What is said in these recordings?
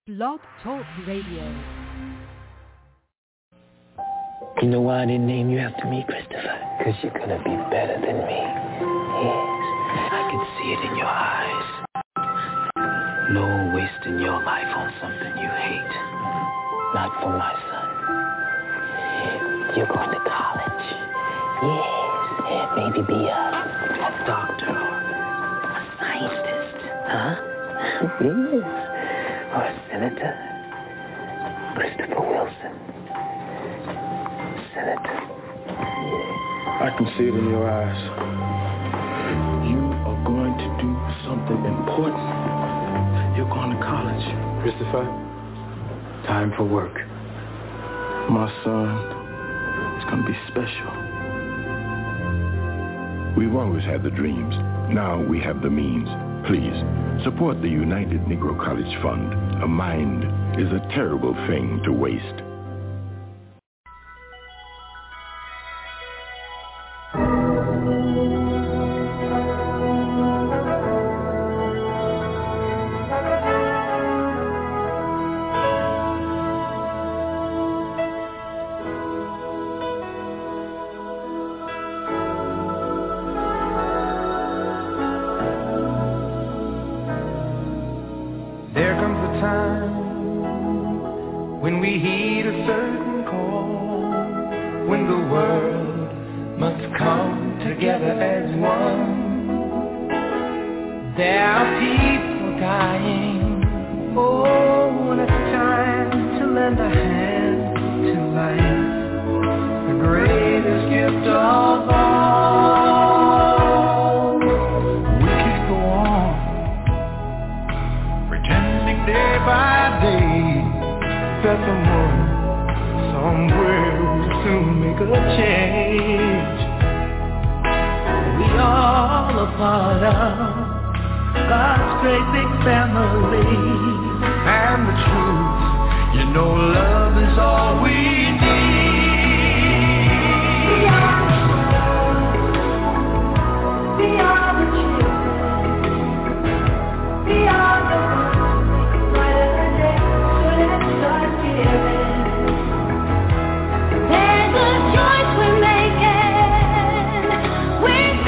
Blog Talk Radio. You know why I didn't name you after me, Christopher? Because you're going to be better than me. Yes, I can see it in your eyes. No wasting your life on something you hate. Not for my son. You're going to college. Yes, maybe be a doctor or a scientist. Huh? Yes. Or a senator. Christopher Wilson. Senator. I can see it in your eyes. You are going to do something important. You're going to college. Christopher, time for work. My son is going to be special. We've always had the dreams. Now we have the means. Please, support the United Negro College Fund. A mind is a terrible thing to waste.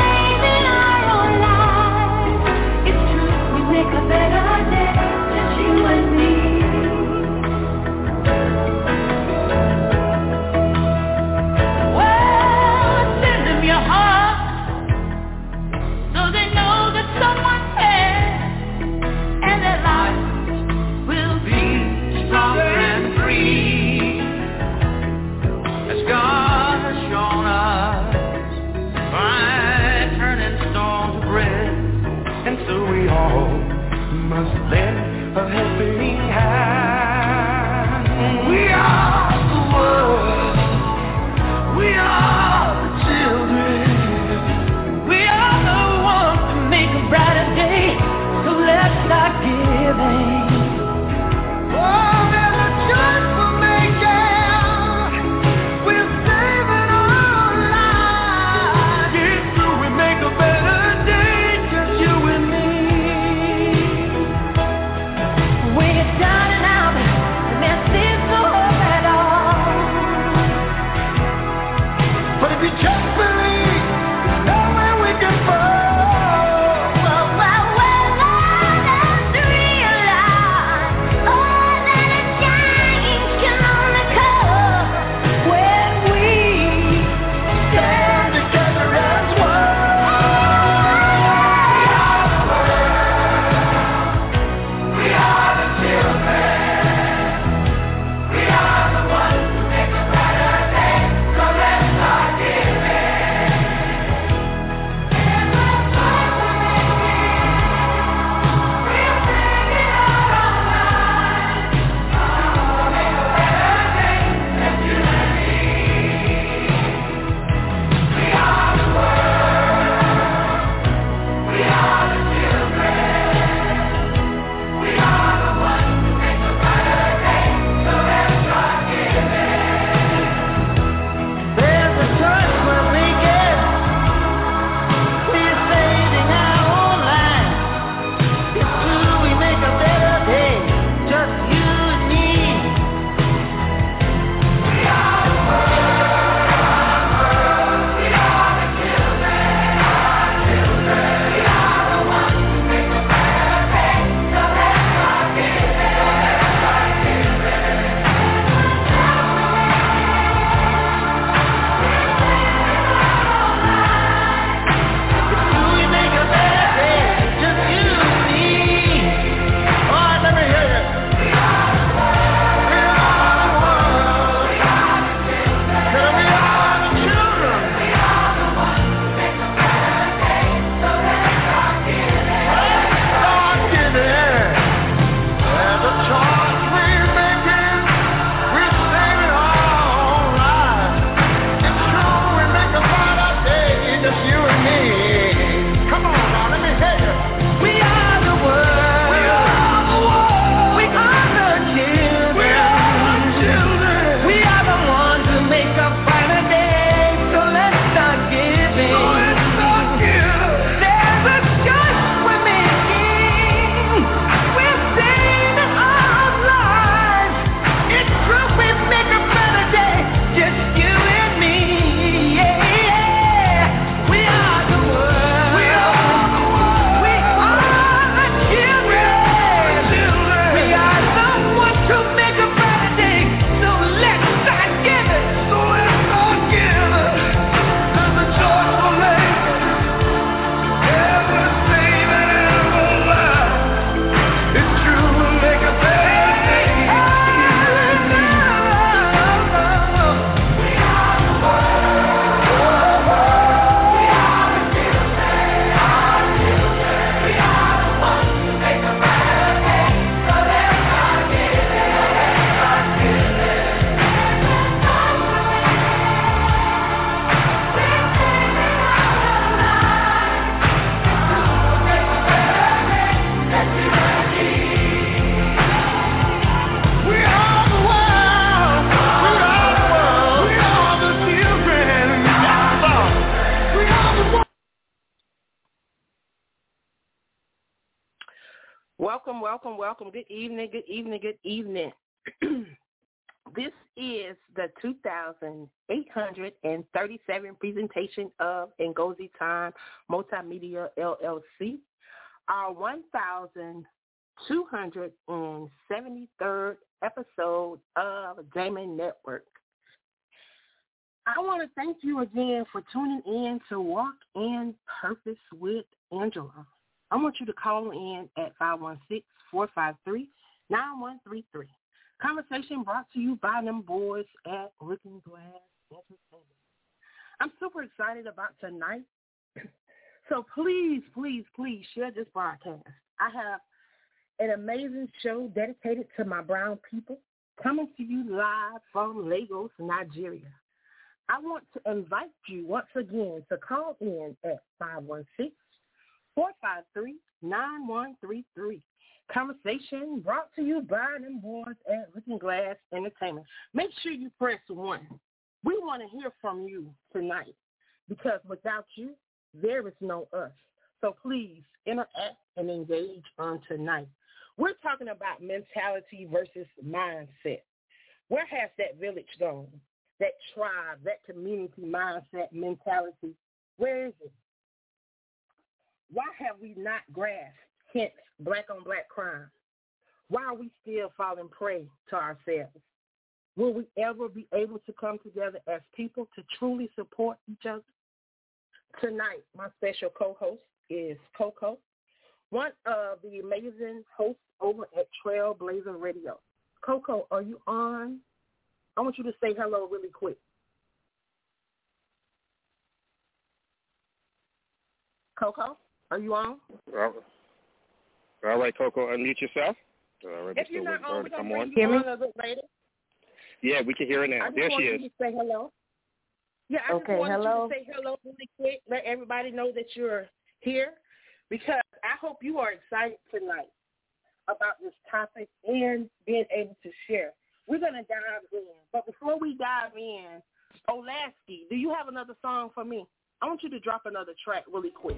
Better day, welcome. Good evening. This is the 2,837 presentation of Ngozi Time Multimedia LLC, our 1,273rd episode of Damon Network. I want to thank you again for tuning in to Walk in Purpose with Angela. I want you to call in at 516-453-9133. Conversation brought to you by them boys at Looking Glass Entertainment. I'm super excited about tonight. So please share this broadcast. I have an amazing show dedicated to my brown people coming to you live from Lagos, Nigeria. I want to invite you once again to call in at 516-453-9133. Conversation brought to you by them boys at Looking Glass Entertainment. Make sure you press 1. We want to hear from you tonight because without you, there is no us. So please interact and engage on tonight. We're talking about mentality versus mindset. Where has that village gone? That tribe, that community mindset mentality, where is it? Why have we not grasped, hence, black-on-black crime? Why are we still falling prey to ourselves? Will we ever be able to come together as people to truly support each other? Tonight, my special co-host is Coco, one of the amazing hosts over at Trailblazer Radio. Coco, are you on? I want you to say hello really quick. Coco, are you on? All right, Coco, unmute yourself. If you're not on, we're going to bring you on a little later. Yeah, we can hear her now. There she is. I just want you to say hello. Yeah, I just wanted you to say hello really quick. Let everybody know that you're here because I hope you are excited tonight about this topic and being able to share. We're going to dive in. But before we dive in, Olasky, do you have another song for me? I want you to drop another track really quick.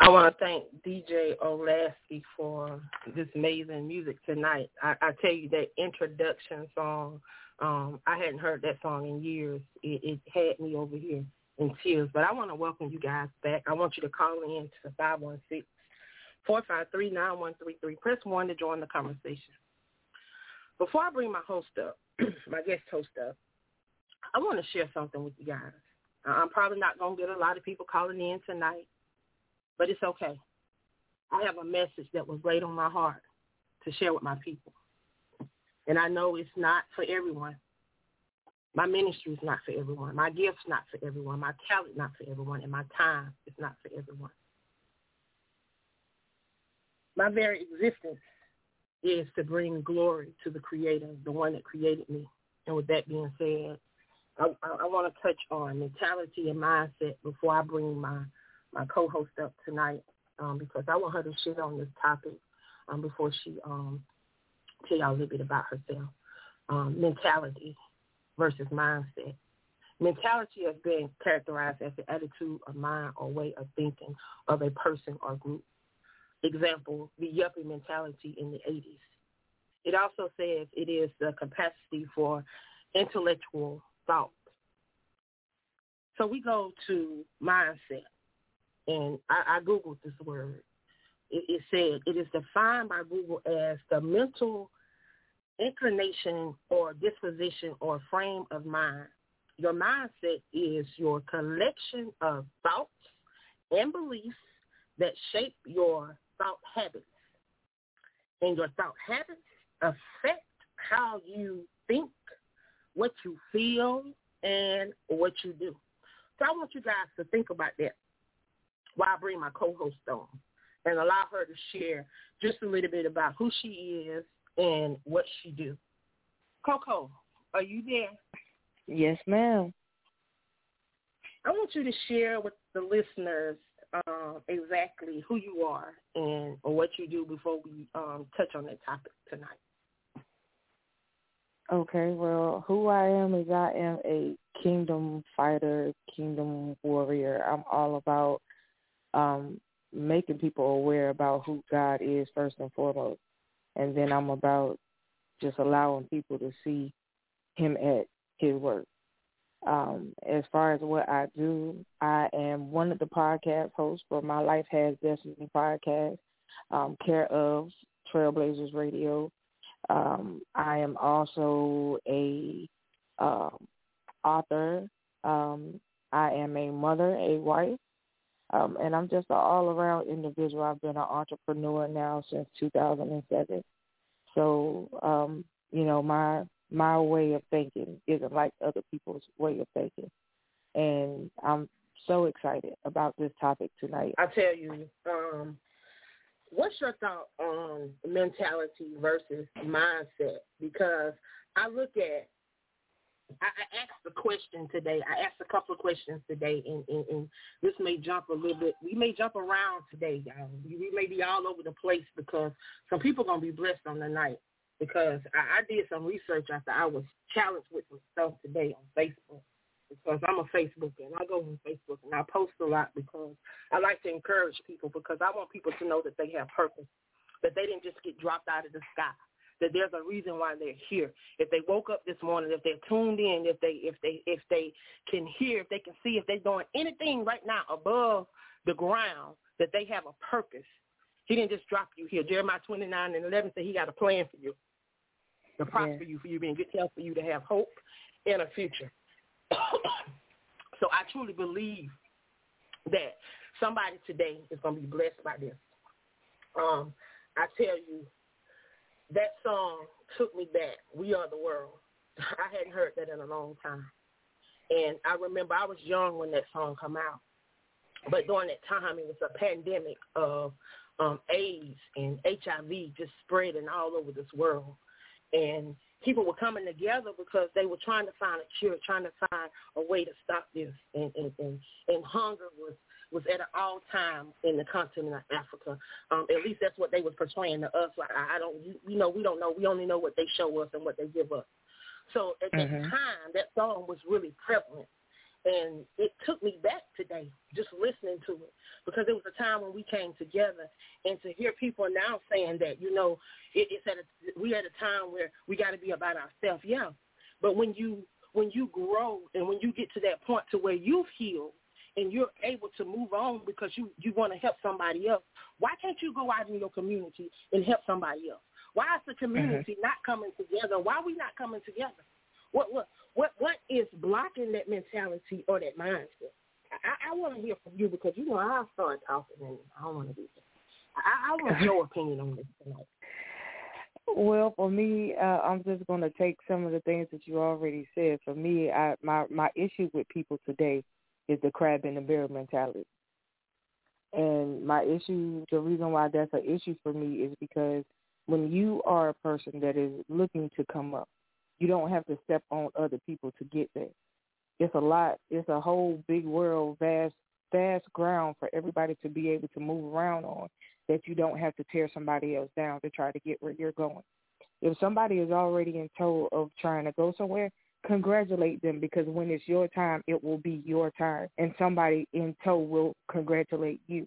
I want to thank DJ Olasky for this amazing music tonight. I tell you, that introduction song, I hadn't heard that song in years. It had me over here in tears. But I want to welcome you guys back. I want you to call in to 516-453-9133. Press 1 to join the conversation. Before I bring my host up, my guest host up, I want to share something with you guys. I'm probably not going to get a lot of people calling in tonight, but it's okay. I have a message that was laid on my heart to share with my people. And I know it's not for everyone. My ministry is not for everyone. My gift's not for everyone. My talent not for everyone. And my time is not for everyone. My very existence is to bring glory to the Creator, the one that created me. And with that being said, I want to touch on mentality and mindset before I bring my co-host up tonight, because I want her to share on this topic before she tell y'all a little bit about herself. Mentality versus mindset. Mentality has been characterized as the attitude of mind or way of thinking of a person or group. Example, the yuppie mentality in the 80s. It also says it is the capacity for intellectual thought. So we go to mindset, and I Googled this word. It said it is defined by Google as the mental inclination or disposition or frame of mind. Your mindset is your collection of thoughts and beliefs that shape your thought habits. And your thought habits affect how you think, what you feel, and what you do. So I want you guys to think about that while I bring my co-host on and allow her to share just a little bit about who she is and what she do. Coco, are you there? Yes, ma'am. I want you to share with the listeners exactly who you are and what you do before we touch on that topic tonight. Okay, well, who I am is I am a kingdom fighter, kingdom warrior. I'm all about making people aware about who God is first and foremost. And then I'm about just allowing people to see him at his work. As far as what I do, I am one of the podcast hosts for My Life Has Destiny podcast, care of Trailblazers Radio. I am also a author. I am a mother, a wife, and I'm just an all-around individual. I've been an entrepreneur now since 2007. So, my way of thinking isn't like other people's way of thinking. And I'm so excited about this topic tonight. I tell you, what's your thought on mentality versus mindset? Because I asked a question today. I asked a couple of questions today, and this may jump a little bit. We may jump around today, y'all. We may be all over the place because some people are going to be blessed on the night. Because I did some research after I was challenged with some stuff today on Facebook. Because I'm a Facebooker, and I go on Facebook, and I post a lot because I like to encourage people, because I want people to know that they have purpose, that they didn't just get dropped out of the sky, that there's a reason why they're here. If they woke up this morning, if they're tuned in, if they can hear, if they can see, if they're doing anything right now above the ground, that they have a purpose. He didn't just drop you here. Jeremiah 29:11 said he got a plan for you, to prosper you, for you being good health, for you to have hope and a future. So I truly believe that somebody today is going to be blessed by this. I tell you, that song took me back. We Are the World. I hadn't heard that in a long time. And I remember I was young when that song came out. But during that time, it was a pandemic of AIDS and HIV just spreading all over this world. And people were coming together because they were trying to find a cure, trying to find a way to stop this. And hunger was at an all-time in the continent of Africa. At least that's what they was portraying to us. We don't know. We only know what they show us and what they give us. So at that time, that song was really prevalent. And it took me back today just listening to it, because it was a time when we came together, and to hear people now saying that, you know, we at a time where we got to be about ourselves. Yeah, but when you grow and when you get to that point to where you've healed and you're able to move on because you want to help somebody else, why can't you go out in your community and help somebody else? Why is the community not coming together? Why are we not coming together? What is blocking that mentality or that mindset? I want to hear from you, because, you know, I'll start talking and I don't want to do that. I want your opinion on this tonight. Well, for me, I'm just going to take some of the things that you already said. For me, my issue with people today is the crab in the barrel mentality. And my issue, the reason why that's an issue for me is because when you are a person that is looking to come up, you don't have to step on other people to get there. It's a lot. It's a whole big world, vast ground for everybody to be able to move around on, that you don't have to tear somebody else down to try to get where you're going. If somebody is already in tow of trying to go somewhere, congratulate them, because when it's your time, it will be your time, and somebody in tow will congratulate you.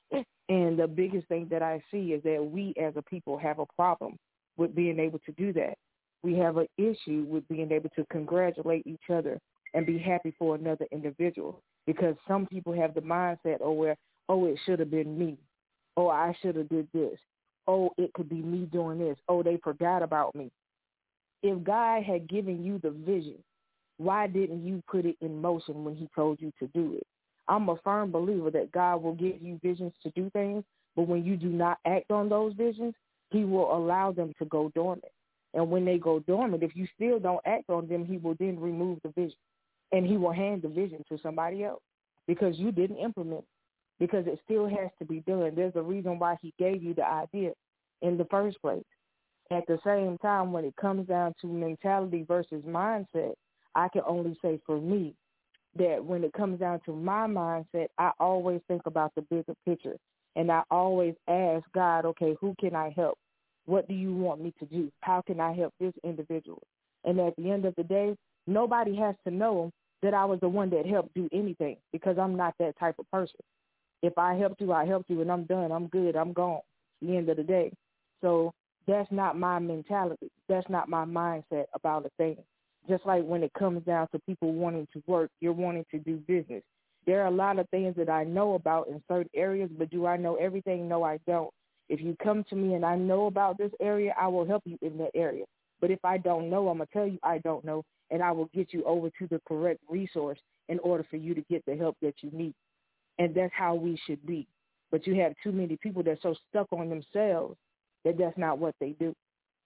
And the biggest thing that I see is that we as a people have a problem with being able to do that. We have an issue with being able to congratulate each other and be happy for another individual, because some people have the mindset, it should have been me. Oh, I should have did this. Oh, it could be me doing this. Oh, they forgot about me. If God had given you the vision, why didn't you put it in motion when he told you to do it? I'm a firm believer that God will give you visions to do things, but when you do not act on those visions, he will allow them to go dormant. And when they go dormant, if you still don't act on them, he will then remove the vision, and he will hand the vision to somebody else because you didn't implement it, because it still has to be done. There's a reason why he gave you the idea in the first place. At the same time, when it comes down to mentality versus mindset, I can only say for me that when it comes down to my mindset, I always think about the bigger picture, and I always ask God, okay, who can I help? What do you want me to do? How can I help this individual? And at the end of the day, nobody has to know that I was the one that helped do anything, because I'm not that type of person. If I helped you, I helped you, and I'm done. I'm good. I'm gone at the end of the day. So that's not my mentality. That's not my mindset about a thing. Just like when it comes down to people wanting to work, you're wanting to do business. There are a lot of things that I know about in certain areas, but do I know everything? No, I don't. If you come to me and I know about this area, I will help you in that area. But if I don't know, I'm going to tell you I don't know, and I will get you over to the correct resource in order for you to get the help that you need. And that's how we should be. But you have too many people that are so stuck on themselves that that's not what they do.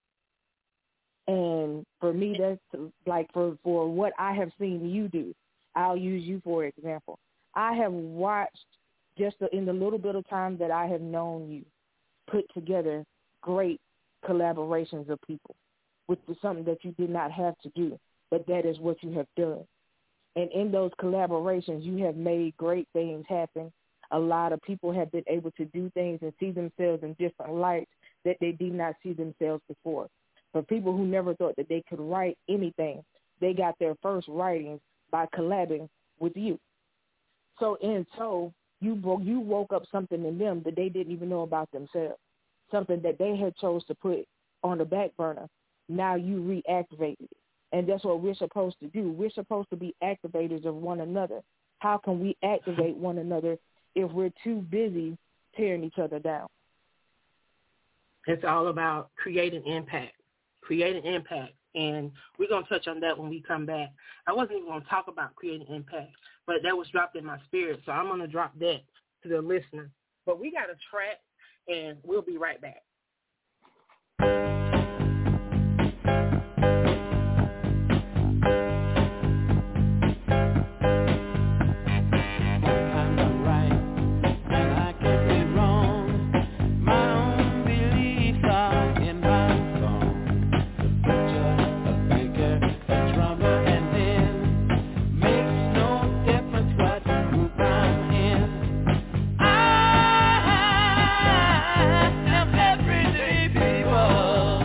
And for me, that's like for what I have seen you do. I'll use you for example. I have watched, just in the little bit of time that I have known you, put together great collaborations of people, which is something that you did not have to do, but that is what you have done. And in those collaborations, you have made great things happen. A lot of people have been able to do things and see themselves in different lights that they did not see themselves before. For people who never thought that they could write anything, they got their first writings by collabing with you. So you woke up something in them that they didn't even know about themselves, something that they had chose to put on the back burner. Now you reactivated it. And that's what we're supposed to do. We're supposed to be activators of one another. How can we activate one another if we're too busy tearing each other down? It's all about creating impact. And we're going to touch on that when we come back. I wasn't even going to talk about creating impact, but that was dropped in my spirit, so I'm going to drop that to the listener. But we got a track, and we'll be right back. Everyday people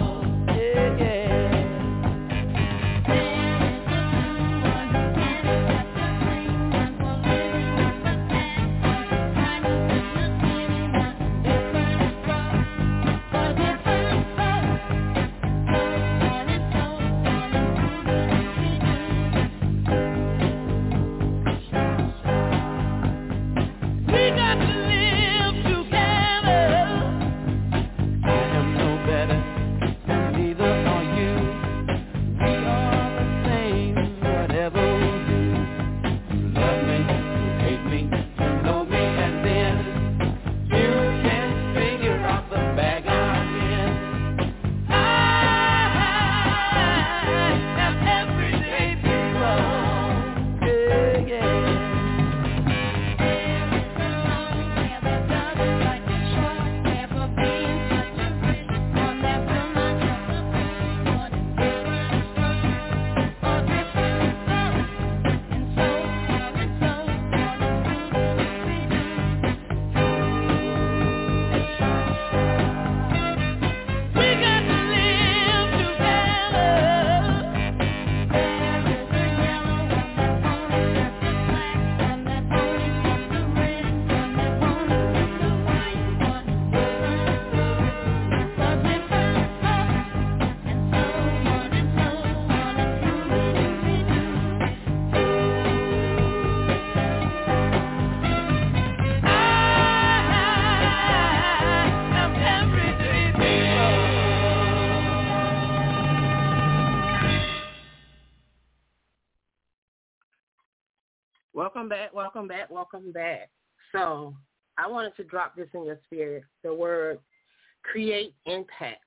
Welcome back. So I wanted to drop this in your spirit, the word create impact.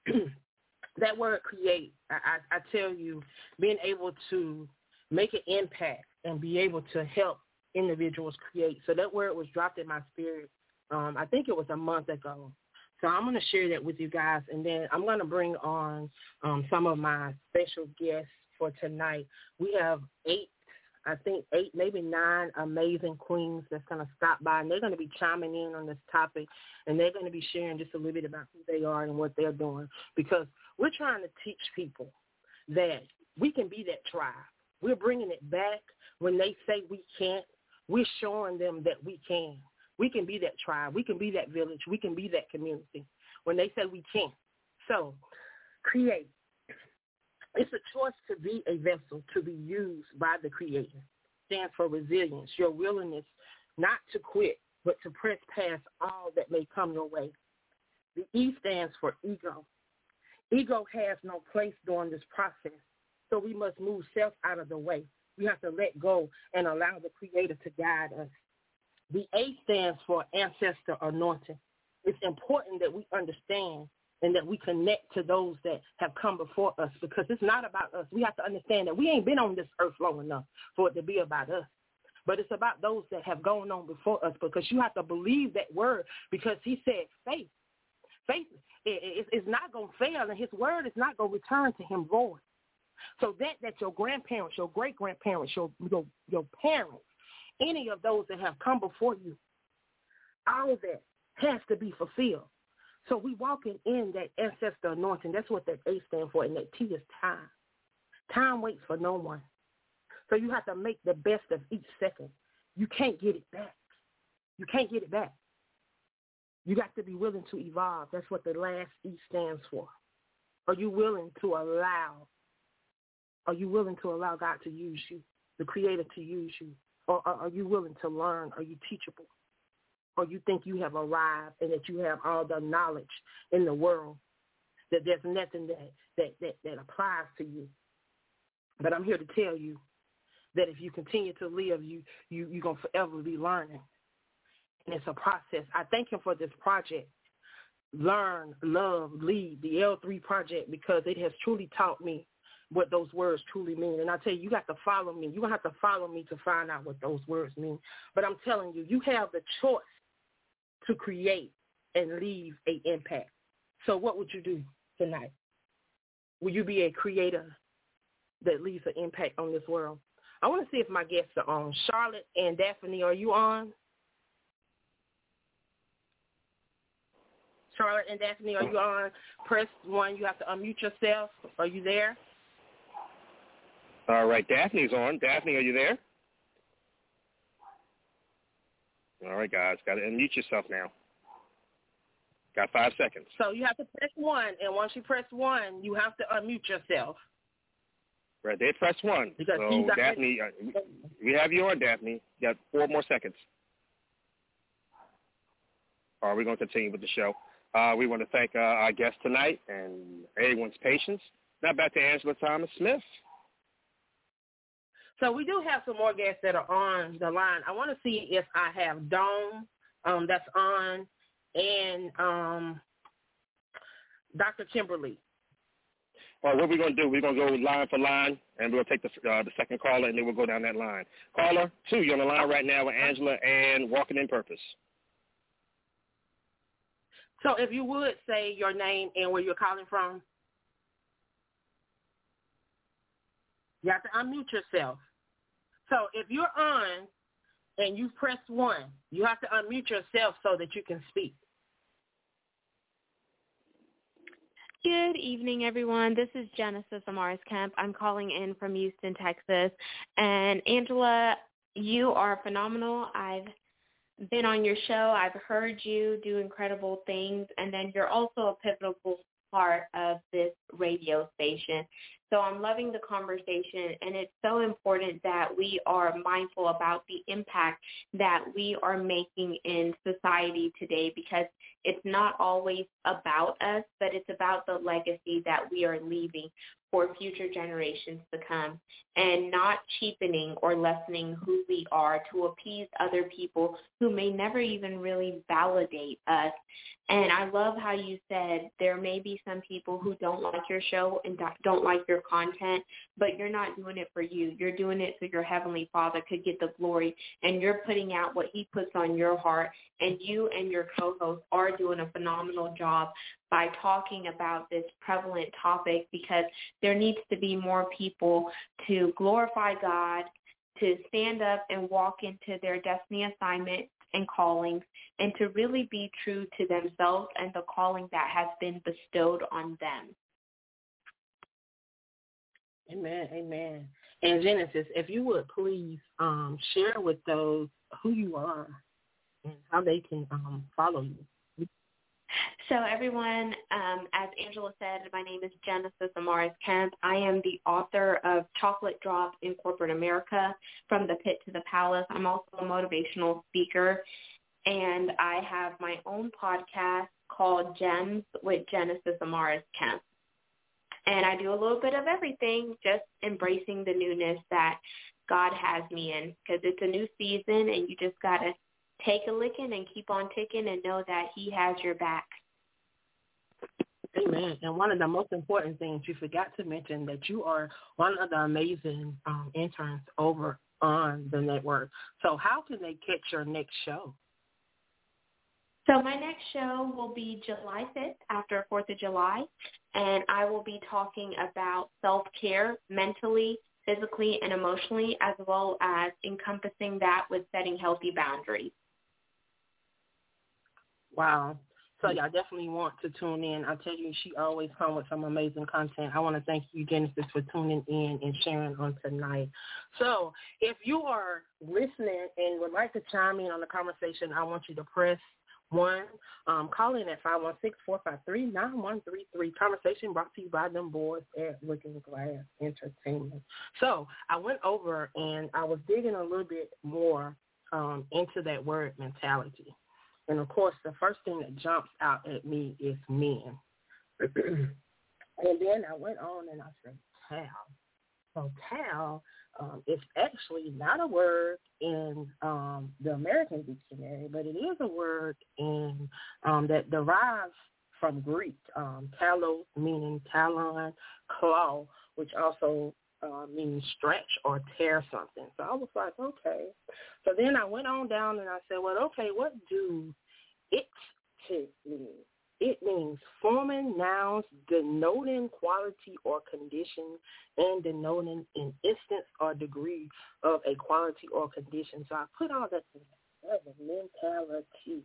That word create, I tell you, being able to make an impact and be able to help individuals create. So that word was dropped in my spirit, I think it was a month ago. So I'm going to share that with you guys, and then I'm going to bring on some of my special guests for tonight. We have 8, maybe 9 amazing queens that's going to stop by, and they're going to be chiming in on this topic, and they're going to be sharing just a little bit about who they are and what they're doing, because we're trying to teach people that we can be that tribe. We're bringing it back. When they say we can't, we're showing them that we can. We can be that tribe. We can be that village. We can be that community when they say we can't. So create. It's a choice to be a vessel to be used by the Creator. Stands for resilience, your willingness not to quit, but to press past all that may come your way. The E stands for ego. Ego has no place during this process, so we must move self out of the way. We have to let go and allow the Creator to guide us. The A stands for ancestor anointing. It's important that we understand and that we connect to those that have come before us, because it's not about us. We have to understand that we ain't been on this earth long enough for it to be about us. But it's about those that have gone on before us, because you have to believe that word, because he said faith. Faith is not going to fail, and his word is not going to return to him void. So that your grandparents, your great-grandparents, your parents, any of those that have come before you, all of that has to be fulfilled. So we walking in that ancestor anointing. That's what that A stands for, and that T is time. Time waits for no one. So you have to make the best of each second. You can't get it back. You can't get it back. You got to be willing to evolve. That's what the last E stands for. Are you willing to allow God to use you, the Creator to use you? Or are you willing to learn? Are you teachable? Or you think you have arrived and that you have all the knowledge in the world, that there's nothing that applies to you? But I'm here to tell you that if you continue to live, you're going to forever be learning. And it's a process. I thank him for this project, Learn, Love, Lead, the L3 project, because it has truly taught me what those words truly mean. And I tell you, you got to follow me. You're going to have to follow me to find out what those words mean. But I'm telling you, you have the choice to create and leave an impact. So what would you do tonight? Will you be a creator that leaves an impact on this world? I want to see if my guests are on. Charlotte and Daphne, are you on? Charlotte and Daphne, are you on? Press 1. You have to unmute yourself. Are you there? All right, Daphne's on. Daphne, are you there? All right, guys, got to unmute yourself now. Got 5 seconds. So you have to press 1, and once you press 1, you have to unmute yourself. Right there, press 1. Because so, Daphne, we have you on, Daphne. You got 4 more seconds. All right, we're going to continue with the show. We want to thank our guests tonight and everyone's patience. Now back to Angela Thomas-Smith. So we do have some more guests that are on the line. I want to see if I have Dawn that's on and Dr. Kimberly. All right, what we're going to do, we're going to go line for line, and we'll take the second caller, and then we'll go down that line. Caller 2, you're on the line right now with Angela and Walking in Purpose. So if you would say your name and where you're calling from. You have to unmute yourself. So if you're on and you press 1, you have to unmute yourself so that you can speak. Good evening, everyone. This is Genesis Amaris Kemp. I'm calling in from Houston, Texas. And Angela, you are phenomenal. I've been on your show. I've heard you do incredible things. And then you're also a pivotal part of this radio station. So I'm loving the conversation, and it's so important that we are mindful about the impact that we are making in society today, because it's not always about us, but it's about the legacy that we are leaving for future generations to come, and not cheapening or lessening who we are to appease other people who may never even really validate us. And I love how you said there may be some people who don't like your show and don't like your content, but you're not doing it for you. You're doing it so your Heavenly Father could get the glory, and you're putting out what he puts on your heart, and you and your co-host are doing a phenomenal job by talking about this prevalent topic, because there needs to be more people to glorify God, to stand up and walk into their destiny assignment and callings, and to really be true to themselves and the calling that has been bestowed on them. Amen, amen. And Genesis, if you would please share with those who you are and how they can follow you. So everyone, as Angela said, my name is Genesis Amaris Kemp. I am the author of Chocolate Drop in Corporate America, From the Pit to the Palace. I'm also a motivational speaker, and I have my own podcast called Gems with Genesis Amaris Kemp. And I do a little bit of everything, just embracing the newness that God has me in, because it's a new season, and you just got to take a licking and keep on ticking and know that he has your back. Amen. And one of the most important things you forgot to mention, that you are one of the amazing interns over on the network. So how can they catch your next show? So my next show will be July 5th, after 4th of July, and I will be talking about self-care mentally, physically, and emotionally, as well as encompassing that with setting healthy boundaries. Wow. So y'all definitely want to tune in. I tell you, she always comes with some amazing content. I want to thank you, Genesis, for tuning in and sharing on tonight. So if you are listening and would like to chime in on the conversation, I want you to press 1. Call in at 516-453-9133. Conversation brought to you by them boys at Looking Glass Entertainment. So I went over and I was digging a little bit more into that word mentality. And, of course, the first thing that jumps out at me is men. And then I went on and I said, Tal. So Tal is actually not a word in the American dictionary, but it is a word in that derives from Greek. Talos, meaning talon, claw, which also means stretch or tear something. So I was like, okay. So then I went on down and I said, well, okay, what do it mean? It means forming nouns denoting quality or condition and denoting an instance or degree of a quality or condition. So I put all that together. Mentality.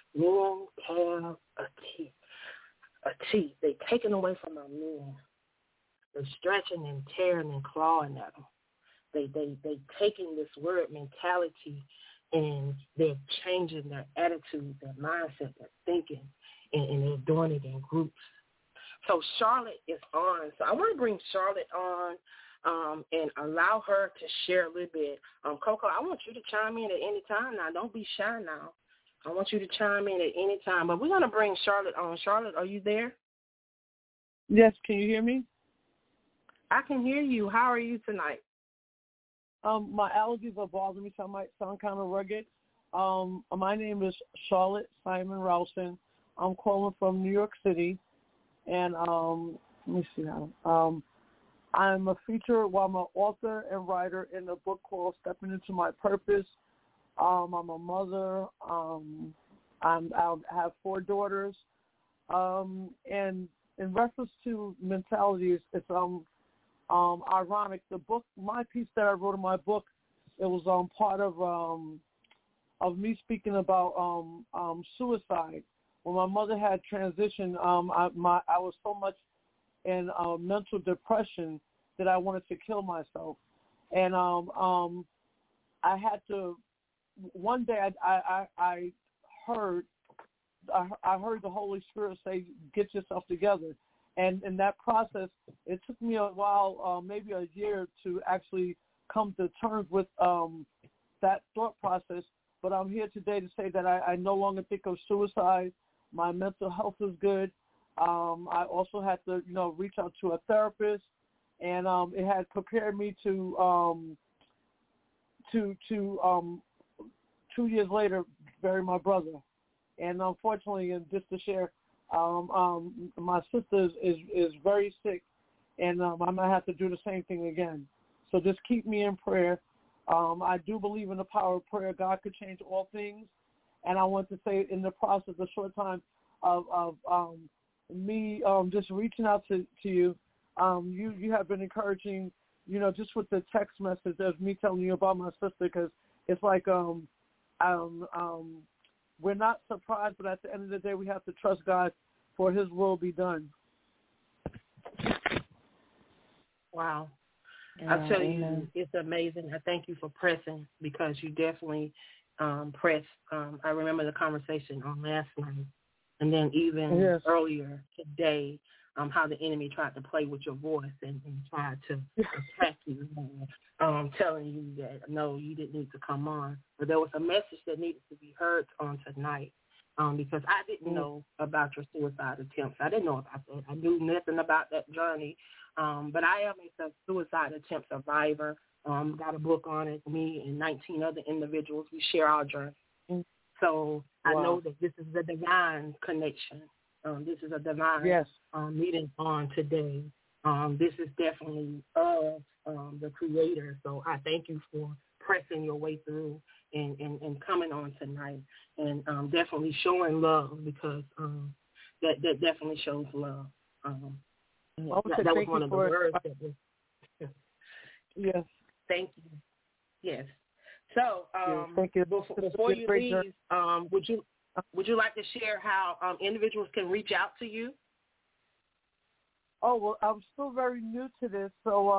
Mentality. A T. They're taken away from our men. They're stretching and tearing and clawing at them. They taking this word mentality and they're changing their attitude, their mindset, their thinking, and they're doing it in groups. So Charlotte is on. So I want to bring Charlotte on and allow her to share a little bit. Coco, I want you to chime in at any time now. Don't be shy now. I want you to chime in at any time. But we're going to bring Charlotte on. Charlotte, are you there? Yes, can you hear me? I can hear you. How are you tonight? My allergies are bothering me, so I might sound kind of rugged. My name is Charlotte Simon Rowson. I'm calling from New York City, and let me see now. I'm a I'm an author and writer in a book called Stepping Into My Purpose. I'm a mother. I have 4 daughters, and in reference to mentalities, it's ironic. The book, my piece that I wrote in my book, it was part of me speaking about suicide. When my mother had transitioned, I was so much in mental depression that I wanted to kill myself, and I had to. One day, I heard the Holy Spirit say, "Get yourself together." And in that process, it took me a while, maybe a year, to actually come to terms with that thought process. But I'm here today to say that I no longer think of suicide. My mental health is good. I also had to, reach out to a therapist, and it had prepared me to 2 years later bury my brother. And unfortunately, and just to share, my sister is very sick, and I might have to do the same thing again. So just keep me in prayer. I do believe in the power of prayer. God could change all things. And I want to say, in the process, a short time of me just reaching out to you, you have been encouraging, just with the text message of me telling you about my sister, because it's like we're not surprised, but at the end of the day, we have to trust God for His will be done. Wow. I tell you, it's amazing. I thank you for pressing, because you definitely pressed. I remember the conversation on last night, and then even earlier today, how the enemy tried to play with your voice and tried to attack you, telling you that, no, you didn't need to come on. But there was a message that needed to be heard on tonight, because I didn't know about your suicide attempts. I didn't know about that. I knew nothing about that journey. But I am a suicide attempt survivor. Got a book on it. Me and 19 other individuals, we share our journey. So I know that this is a divine connection. This is a divine meeting on today. This is definitely of the Creator. So I thank you for pressing your way through and coming on tonight, and definitely showing love, because that definitely shows love. That was one of the words that was. Yes. Thank you. Yes. So thank you. Before you leave, would you like to share how individuals can reach out to you? Oh, well, I'm still very new to this, so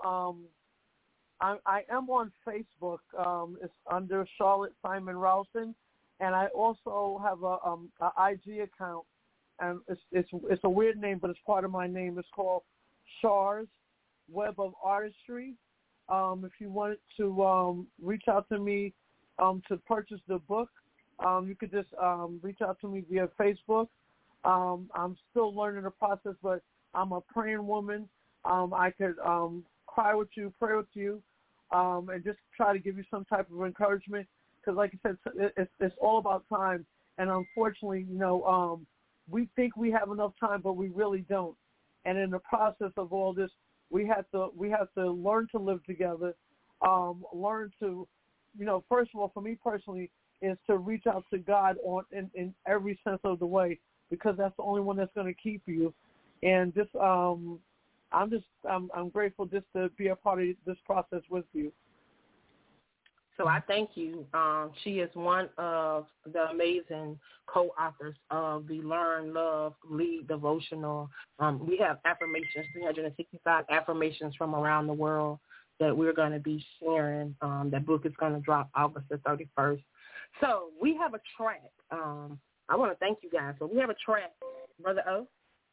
I am on Facebook. It's under Charlotte Simon Rowson, and I also have a IG account, and it's a weird name, but it's part of my name. It's called Char's Web of Artistry. If you wanted to reach out to me to purchase the book, you could just reach out to me via Facebook. I'm still learning the process, but I'm a praying woman. I could cry with you, pray with you, and just try to give you some type of encouragement, because like I said, it's all about time. And unfortunately, we think we have enough time, but we really don't. And in the process of all this, we have to learn to live together, learn to, first of all, for me personally, is to reach out to God in every sense of the way, because that's the only one that's going to keep you. And just, I'm grateful just to be a part of this process with you. So I thank you. She is one of the amazing co-authors of the Learn, Love, Lead devotional. We have affirmations, 365 affirmations from around the world that we're going to be sharing. That book is going to drop August the 31st. So we have a track. I want to thank you guys. So we have a track, Brother O.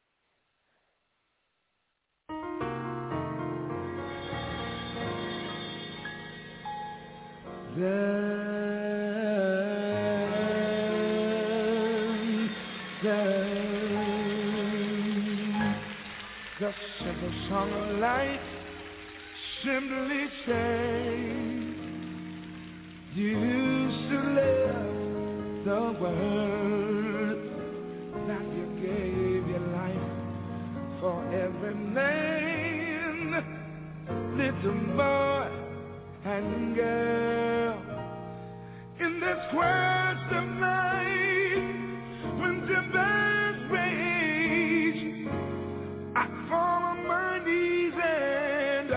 The simple song of life simply says, you used to live the word that you gave your life for every man, little boy and girl. In this quest of life, when tempest rage, I fall on my knees and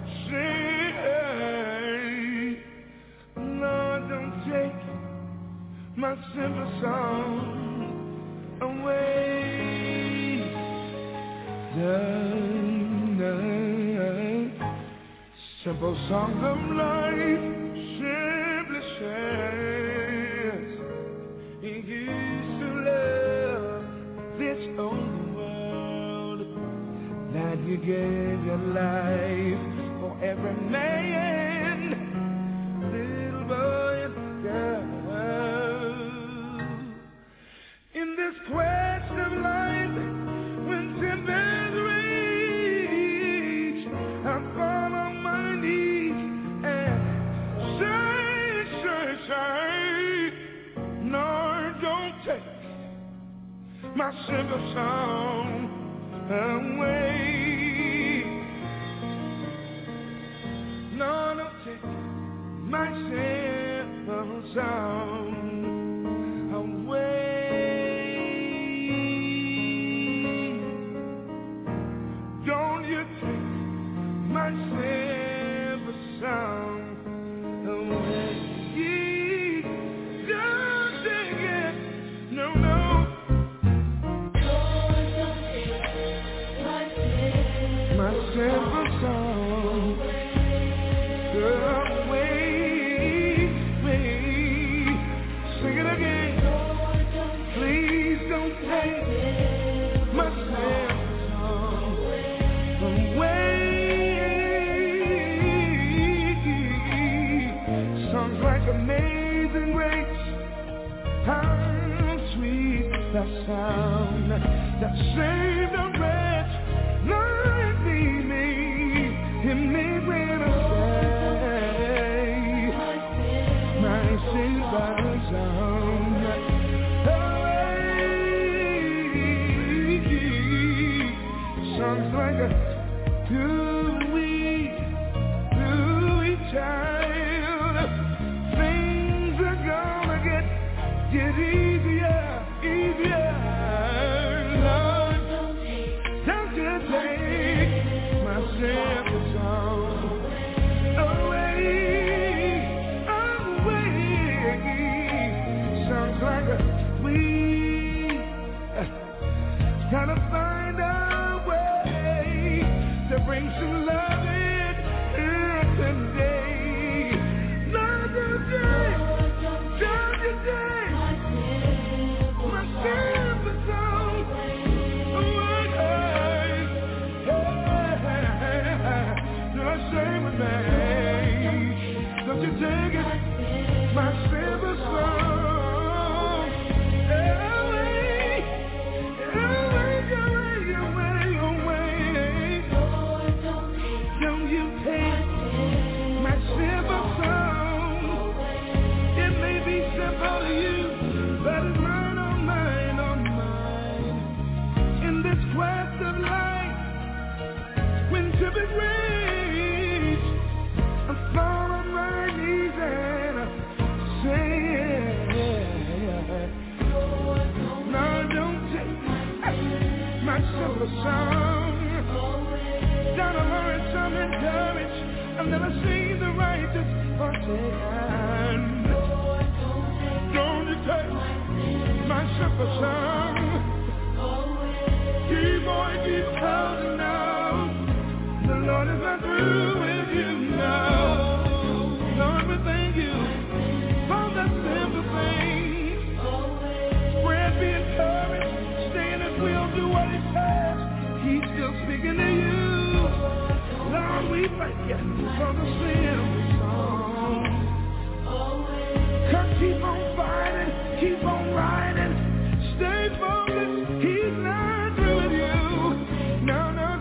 say, Lord, don't take my simple song away. The simple song of life simply says, he used to love this old world, that you gave your life for every man, little boy and girl. In this quest of life, when tempest rage, my simple song away. No, don't take my simple song away. Don't you take my simple song away. Don't take it, no, no. My simple song away. Sing it again. Please don't take my simple song away. Songs like Amazing Grace, how sweet that sound that saved a wretch like me. It made when I say my simple song away. Songs like a dewy child. Things are gonna get easier. Lord, don't you take my simple song away. Sounds like a sweet. Gotta find a way to bring some love in here today. Lord, don't you take my simple song away. Don't say with me. Don't you take it, my simple song away. Don't you take my simple song. It may be simple to you, but it's mine, oh mine, oh mine. In this quest of life, when to be reached, I fall on my knees and I say, no, don't take my simple song. Down I'm learning some courage. I've never seen the righteous forsaken. Don't you take my simple song. Keep holding now. The Lord is not through with you now. Lord, we thank you for the simple things. Spread be encouraged. Stay in His will, do what He says. He's still speaking to you. Lord, we thank you for the simple song. Cause keep on fighting, keep on riding. Stay focused, He's not through with you. No.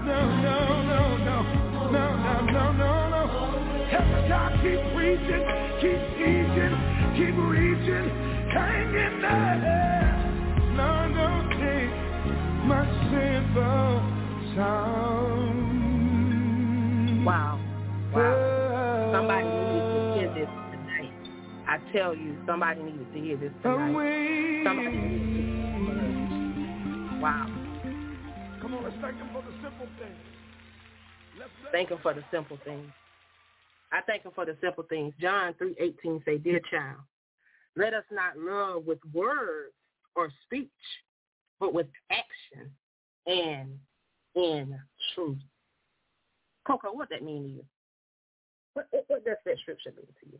Help us God, keep preaching, keep teaching, keep reaching, hang in there. No, don't take my simple song. Wow. Somebody needed to hear this tonight. I tell you, somebody needed to hear this tonight. Somebody needed to hear this. Wow. Come on, let's thank Him for the simple things. Thank Him for the simple things. I thank Him for the simple things. John 3:18 say, "Dear child, let us not love with words or speech, but with action and in truth." Coco, what that mean to you? What does that scripture mean to you?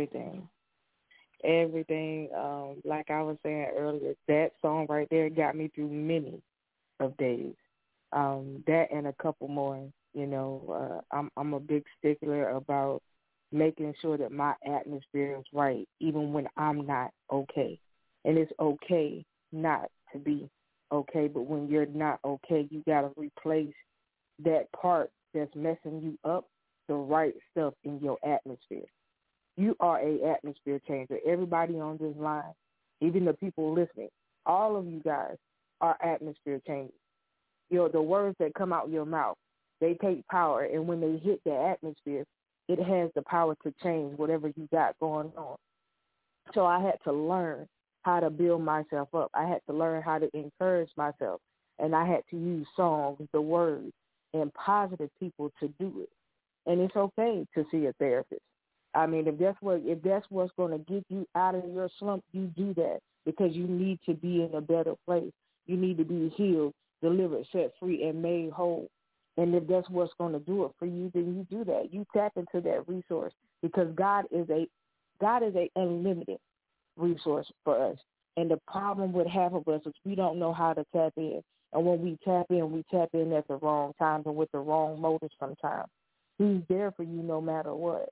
Everything. Like I was saying earlier, that song right there got me through many of days. That and a couple more. You know, I'm a big stickler about making sure that my atmosphere is right, even when I'm not okay. And it's okay not to be okay, but when you're not okay, you got to replace that part that's messing you up, the right stuff in your atmosphere. You are a atmosphere changer. Everybody on this line, even the people listening, all of you guys our atmosphere changes. The words that come out your mouth, they take power, and when they hit the atmosphere, it has the power to change whatever you got going on. So I had to learn how to build myself up. I had to learn how to encourage myself, and I had to use songs, the words, and positive people to do it. And it's okay to see a therapist. I mean, if that's what's going to get you out of your slump, you do that, because you need to be in a better place. You need to be healed, delivered, set free, and made whole. And if that's what's going to do it for you, then you do that. You tap into that resource, because God is a unlimited resource for us. And the problem with half of us is we don't know how to tap in. And when we tap in at the wrong times and with the wrong motives sometimes. He's there for you no matter what.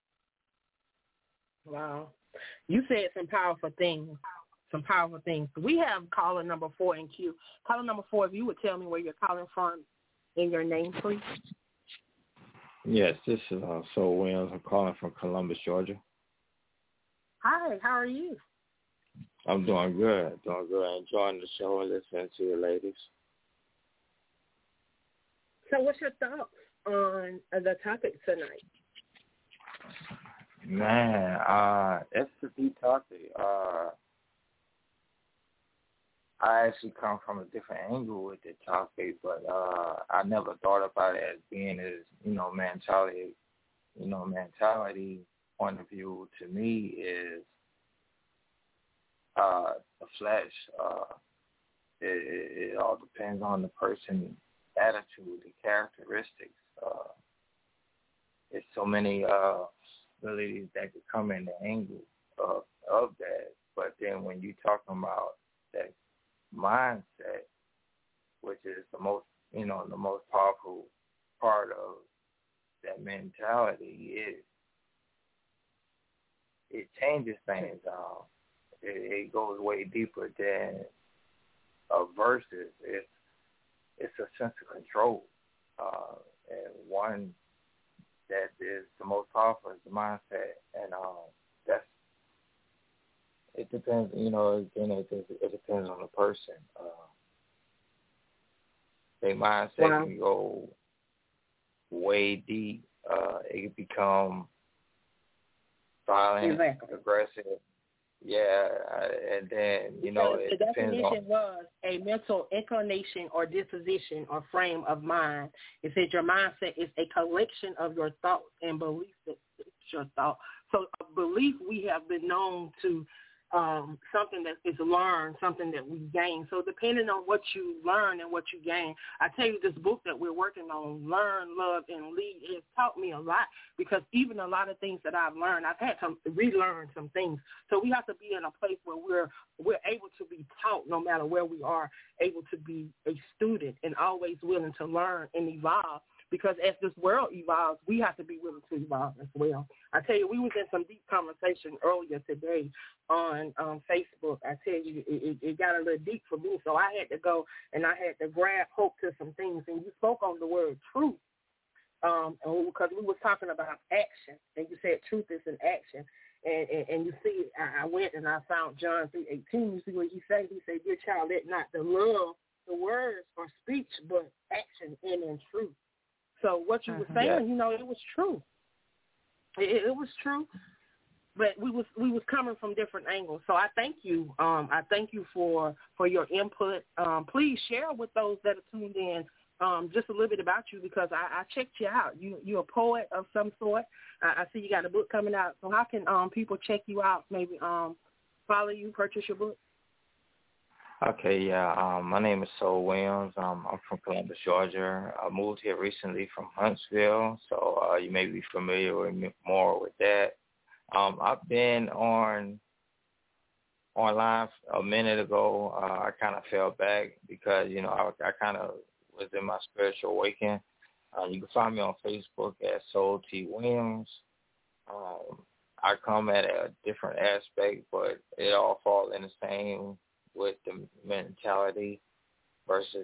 Wow. You said some powerful things. We have caller number 4 in queue. Caller number 4, if you would tell me where you're calling from and your name, please. Yes, this is Soul Williams. I'm calling from Columbus, Georgia. Hi, how are you? I'm doing good. Enjoying the show and listening to you ladies. So what's your thoughts on the topic tonight? Man, it's a deep topic. I actually come from a different angle with the topic, but I never thought about it as being as, mentality point of view to me is the flesh. It all depends on the person's attitude, the characteristics. It's so many abilities that could come in the angle of that. But then when you're talking about that mindset, which is the most powerful part of that mentality, it changes things. It goes way deeper than a versus. It's a sense of control, and one that is the most powerful is the mindset, and it depends. It depends on the person. Their mindset can go way deep. It can become violent, aggressive. Yeah, and then, it the depends definition was a mental inclination or disposition or frame of mind. It said your mindset is a collection of your thoughts and beliefs that fix your thought. So a belief we have been known to something that is learned, something that we gain. So depending on what you learn and what you gain, I tell you, this book that we're working on, Learn, Love, and Lead, it has taught me a lot, because even a lot of things that I've learned, I've had to relearn some things. So we have to be in a place where we're able to be taught no matter where we are, able to be a student and always willing to learn and evolve. Because as this world evolves, we have to be willing to evolve as well. I tell you, we was in some deep conversation earlier today on Facebook. I tell you, it got a little deep for me, so I had to go and I had to grab hope to some things. And you spoke on the word truth, because we was talking about action, and you said truth is an action. And you see, I went and I found John 3:18. You see what he said? He said, "Dear child, let not the love, the words or speech, but action in truth." So what you were saying, it was true. It was true, but we was coming from different angles. So I thank you. I thank you for your input. Please share with those that are tuned in just a little bit about you, because I checked you out. You're a poet of some sort. I see you got a book coming out. So how can people check you out? Maybe follow you, purchase your book? Okay, yeah. My name is Soul Williams. I'm from Columbus, Georgia. I moved here recently from Huntsville, so you may be familiar with more with that. I've been online a minute ago. I kind of fell back because, I kind of was in my spiritual awakening. You can find me on Facebook at Soul T. Williams. I come at a different aspect, but it all falls in the same with the mentality versus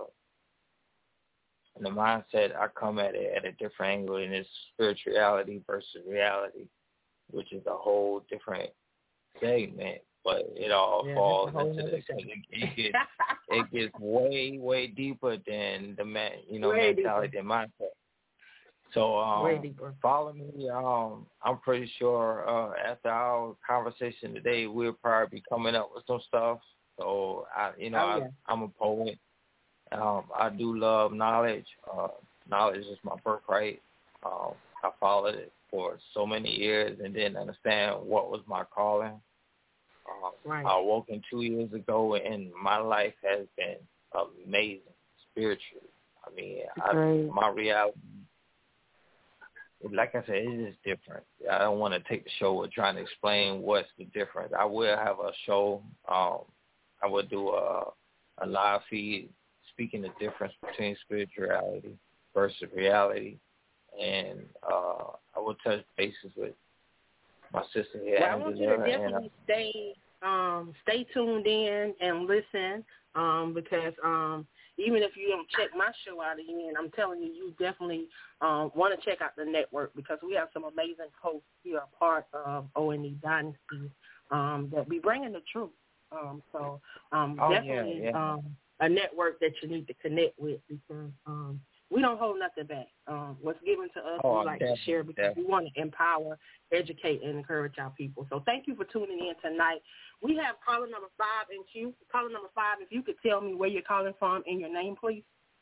the mindset. I come at it at a different angle, and it's spirituality versus reality, which is a whole different segment. but it all falls into this. It gets way, way deeper than the mentality and mindset. So follow me. I'm pretty sure after our conversation today, we'll probably be coming up with some stuff. So I'm a poet. I do love knowledge. Knowledge is my birthright. I followed it for so many years and didn't understand what was my calling. I woke in 2 years ago, and my life has been amazing spiritually. I mean, my reality, like I said, it is different. I don't want to take the show with trying to explain what's the difference. I will have a show. I will do a live feed speaking the difference between spirituality versus reality. And I will touch bases with my sister here, Angela. I want you to definitely stay tuned in and listen because even if you don't check my show out again, I'm telling you, you definitely want to check out the network because we have some amazing hosts here, part of O&E Dynasty, that be bringing the truth. Definitely a network that you need to connect with because we don't hold nothing back. What's given to us, we like to share because we want to empower, educate, and encourage our people. So thank you for tuning in tonight. We have caller number 5 in queue. Caller number 5, if you could tell me where you're calling from and your name, please.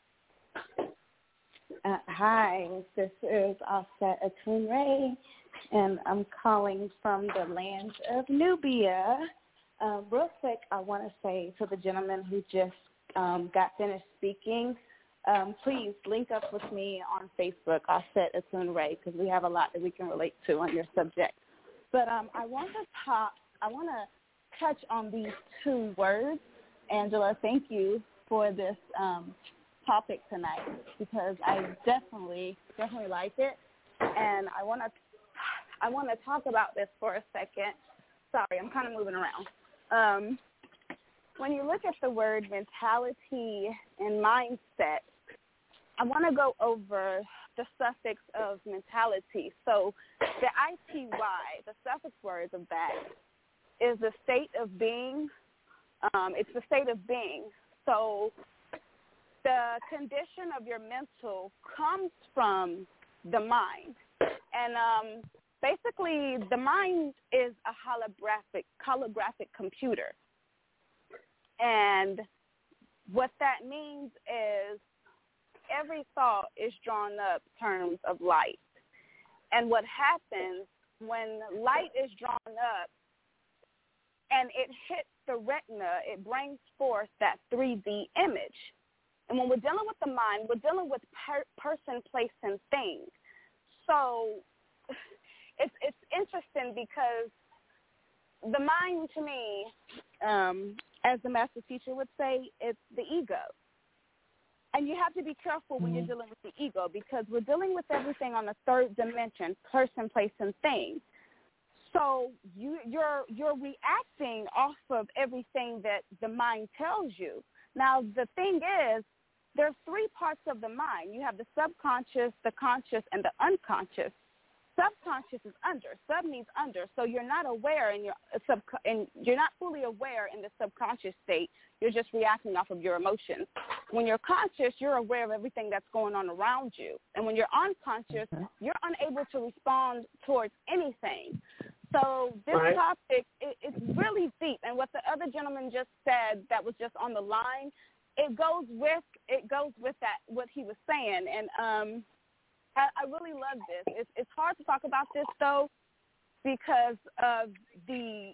Hi, this is Offset Atunray, and I'm calling from the land of Nubia. Real quick, I want to say to the gentleman who just got finished speaking, please link up with me on Facebook, Offset Atunray, because we have a lot that we can relate to on your subject. But I want to touch on these 2 words. Angela, thank you for this topic tonight because I definitely like it, and I want to talk about this for a second. Sorry, I'm kind of moving around. When you look at the word mentality and mindset, I want to go over the suffix of mentality. So the ITY, the suffix words of that, is the state of being. It's the state of being. So the condition of your mental comes from the mind. And basically, the mind is a holographic computer. And what that means is every thought is drawn up in terms of light. And what happens when light is drawn up and it hits the retina, it brings forth that 3D image. And when we're dealing with the mind, we're dealing with person, place, and thing. So it's interesting because the mind, to me, as the master teacher would say, it's the ego. And you have to be careful when you're dealing with the ego because we're dealing with everything on the 3rd dimension, person, place, and thing. So you're reacting off of everything that the mind tells you. Now, the thing is, there's 3 parts of the mind. You have the subconscious, the conscious, and the unconscious. Subconscious is under. Sub means under. So you're not aware and you're not fully aware in the subconscious state. You're just reacting off of your emotions. When you're conscious, you're aware of everything that's going on around you. And when you're unconscious, you're unable to respond towards anything. So this topic, it's really deep. And what the other gentleman just said that was just on the line, it goes with that, what he was saying. And I really love this. It's hard to talk about this though, because of the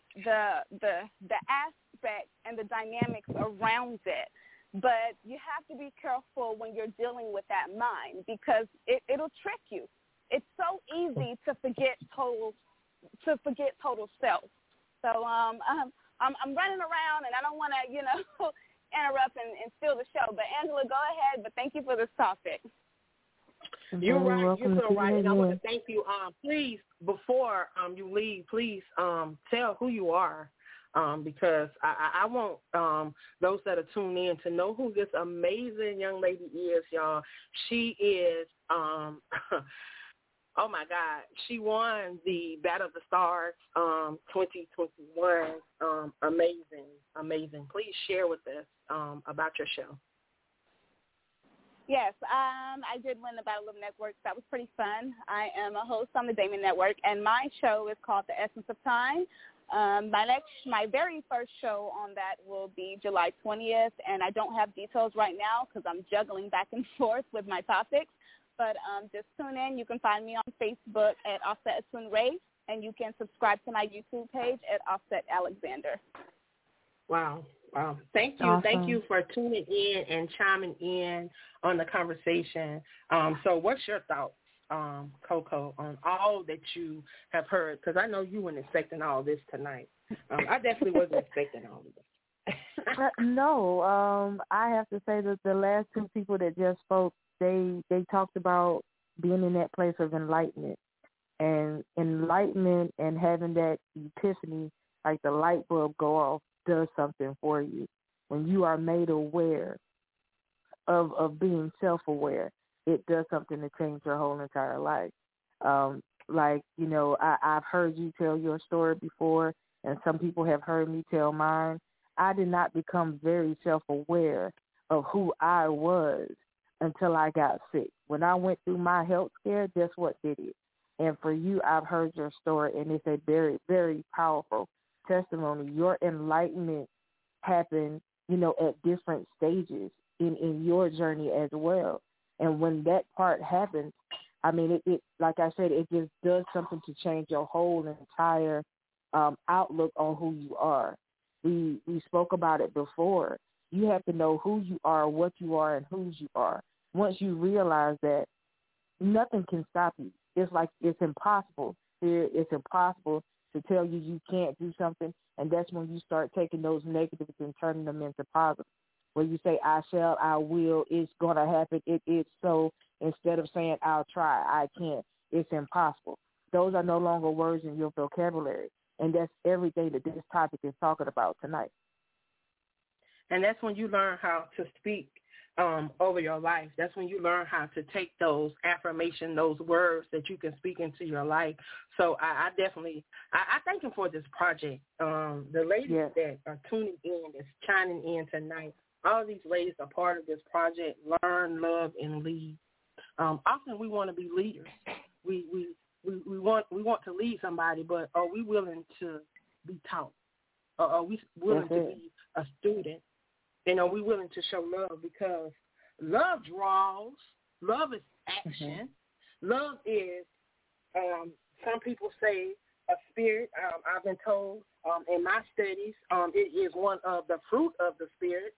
aspect and the dynamics around it. But you have to be careful when you're dealing with that mind because it'll trick you. It's so easy to forget total self. So I'm running around and I don't want to interrupt and steal the show. But Angela, go ahead. But thank you for this topic. You're right. You're so right. And I want to thank you. Please, before you leave, please tell who you are because I want those that are tuned in to know who this amazing young lady is, y'all. She is Oh, my God. She won the Battle of the Stars 2021. Amazing. Please share with us about your show. Yes, I did win the Battle of Networks. That was pretty fun. I am a host on the Damon Network, and my show is called The Essence of Time. My very first show on that will be July 20th, and I don't have details right now because I'm juggling back and forth with my topics. But just tune in. You can find me on Facebook at Offset Atun Ray, and you can subscribe to my YouTube page at Offset Alexander. Wow. Thank you. Awesome. Thank you for tuning in and chiming in on the conversation. So what's your thoughts, Coco, on all that you have heard? Because I know you weren't expecting all this tonight. I definitely wasn't expecting all of this. No, I have to say that the last two people that just spoke, they talked about being in that place of enlightenment. And enlightenment and having that epiphany, like the light bulb go off, does something for you. When you are made aware of being self-aware, it does something to change your whole entire life. I've heard you tell your story before, and some people have heard me tell mine. I did not become very self-aware of who I was until I got sick. When I went through my health scare, that's what did it. And for you, I've heard your story, and it's a very, very powerful testimony. Your enlightenment happened, at different stages in your journey as well. And when that part happens, I mean, it like I said, it just does something to change your whole entire outlook on who you are. We spoke about it before. You have to know who you are, what you are, and whose you are. Once you realize that, nothing can stop you. It's like it's impossible. It's impossible to tell you can't do something, and that's when you start taking those negatives and turning them into positive. When you say, I shall, I will, it's going to happen, it is so, instead of saying, I'll try, I can't, it's impossible. Those are no longer words in your vocabulary, and that's everything that this topic is talking about tonight. And that's when you learn how to speak over your life. That's when you learn how to take those affirmations, those words that you can speak into your life. So I definitely thank him for this project. The ladies that are tuning in, that's chiming in tonight, all of these ladies are part of this project, Learn, Love, and Lead. Often we want to be leaders. We want to lead somebody, but are we willing to be taught? Are we willing to be a student? And are we willing to show love? Because love draws. Love is action. Mm-hmm. Love is, some people say, a spirit. I've been told in my studies, it is one of the fruit of the spirit.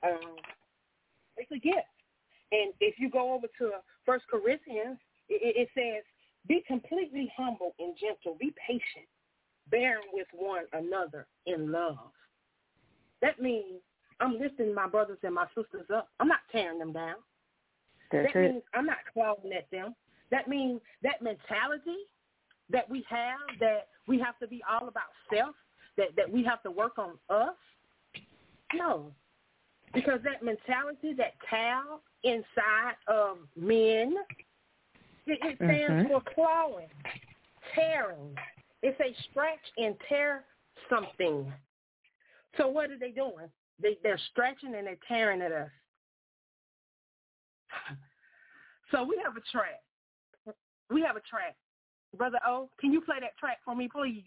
It's a gift. And if you go over to 1 Corinthians, it says, be completely humble and gentle. Be patient, bearing with one another in love. That means I'm lifting my brothers and my sisters up. I'm not tearing them down. That means I'm not clawing at them. That means that mentality that we have to be all about self, that we have to work on us. No. Because that mentality, that cow inside of men, it stands for clawing, tearing. It's a stretch and tear something. So what are they doing? They're stretching and they're tearing at us. So we have a track. Brother O, can you play that track for me, please?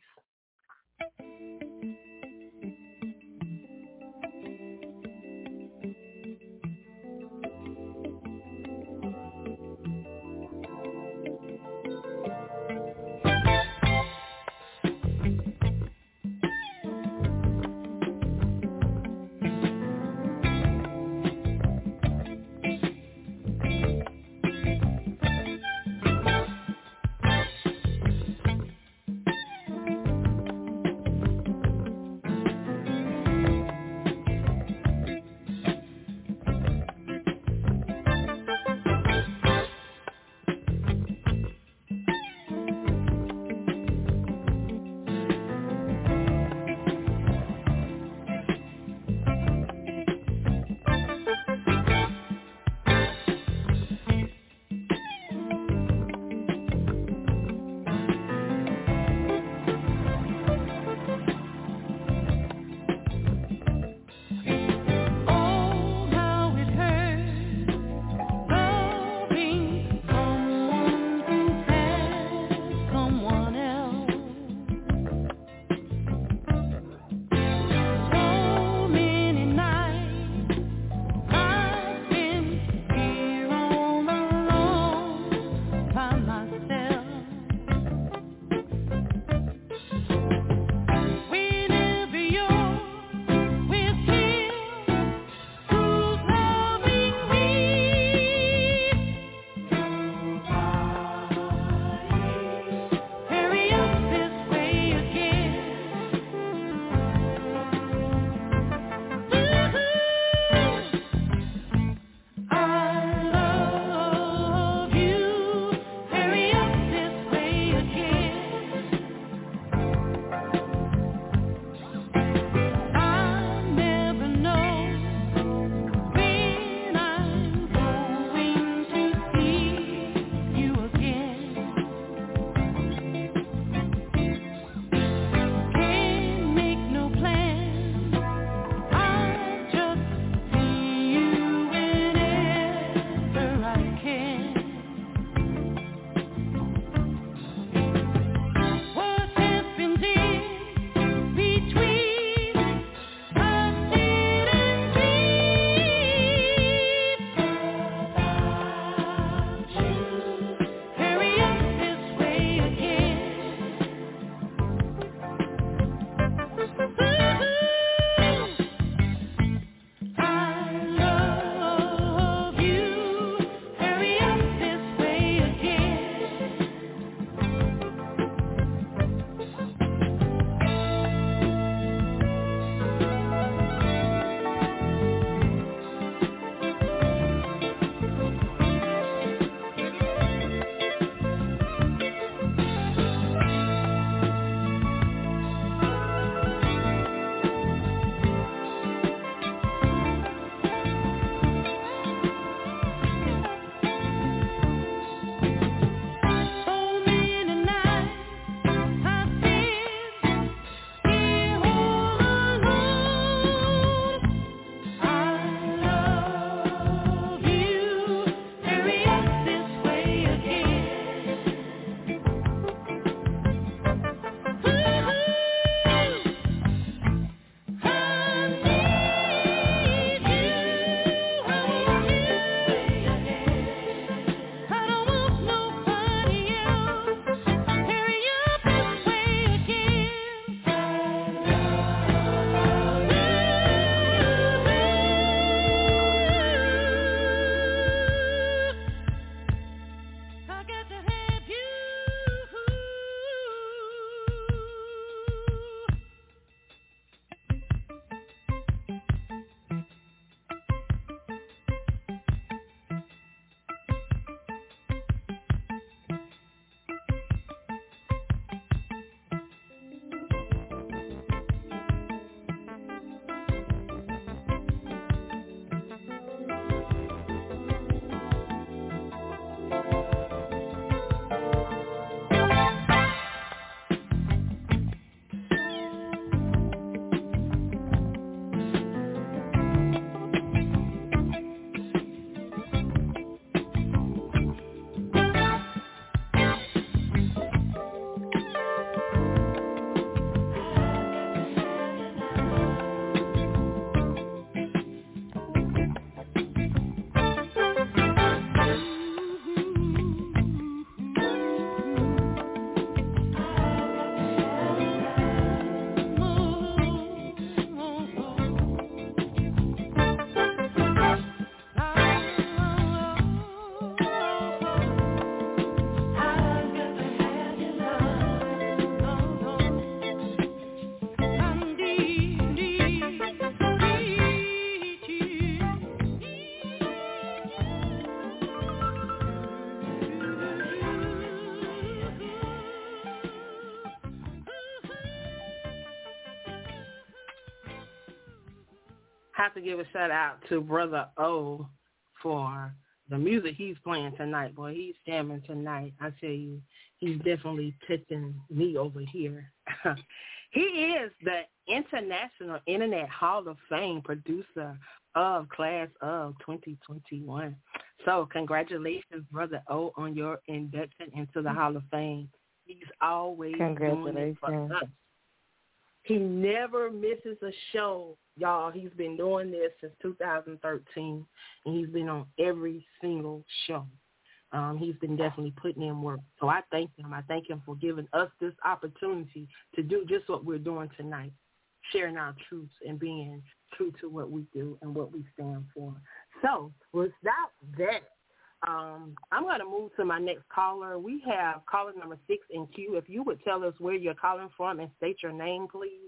have to give a shout out to Brother O for the music he's playing tonight. Boy, he's jamming tonight. I tell you, he's definitely touching me over here. He is the International Internet Hall of Fame producer of Class of 2021. So congratulations, Brother O, on your induction into the Hall of Fame. He's always doing it for us. He never misses a show, y'all. He's been doing this since 2013, and he's been on every single show. He's been definitely putting in work. So I thank him. I thank him for giving us this opportunity to do just what we're doing tonight, sharing our truths and being true to what we do and what we stand for. So without that, I'm going to move to my next caller. We have caller number 6 in queue. If you would tell us where you're calling from and state your name, please.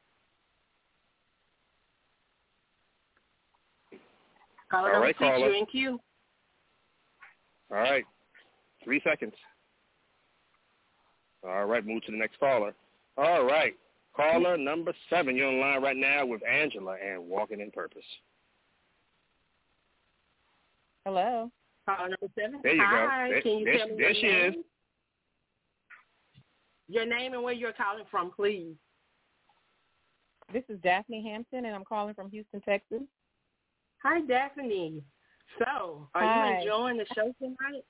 Caller number 6, you're in queue. All right. 3 seconds. All right, move to the next caller. All right. Caller number 7, you're on the line right now with Angela and Walking in Purpose. Hello. Caller number 7. There you Hi. go. Can you tell me there she is. Your name and where you're calling from, please. This is Daphne Hampton, and I'm calling from Houston, Texas. Hi, Daphne. So, are you enjoying the show tonight?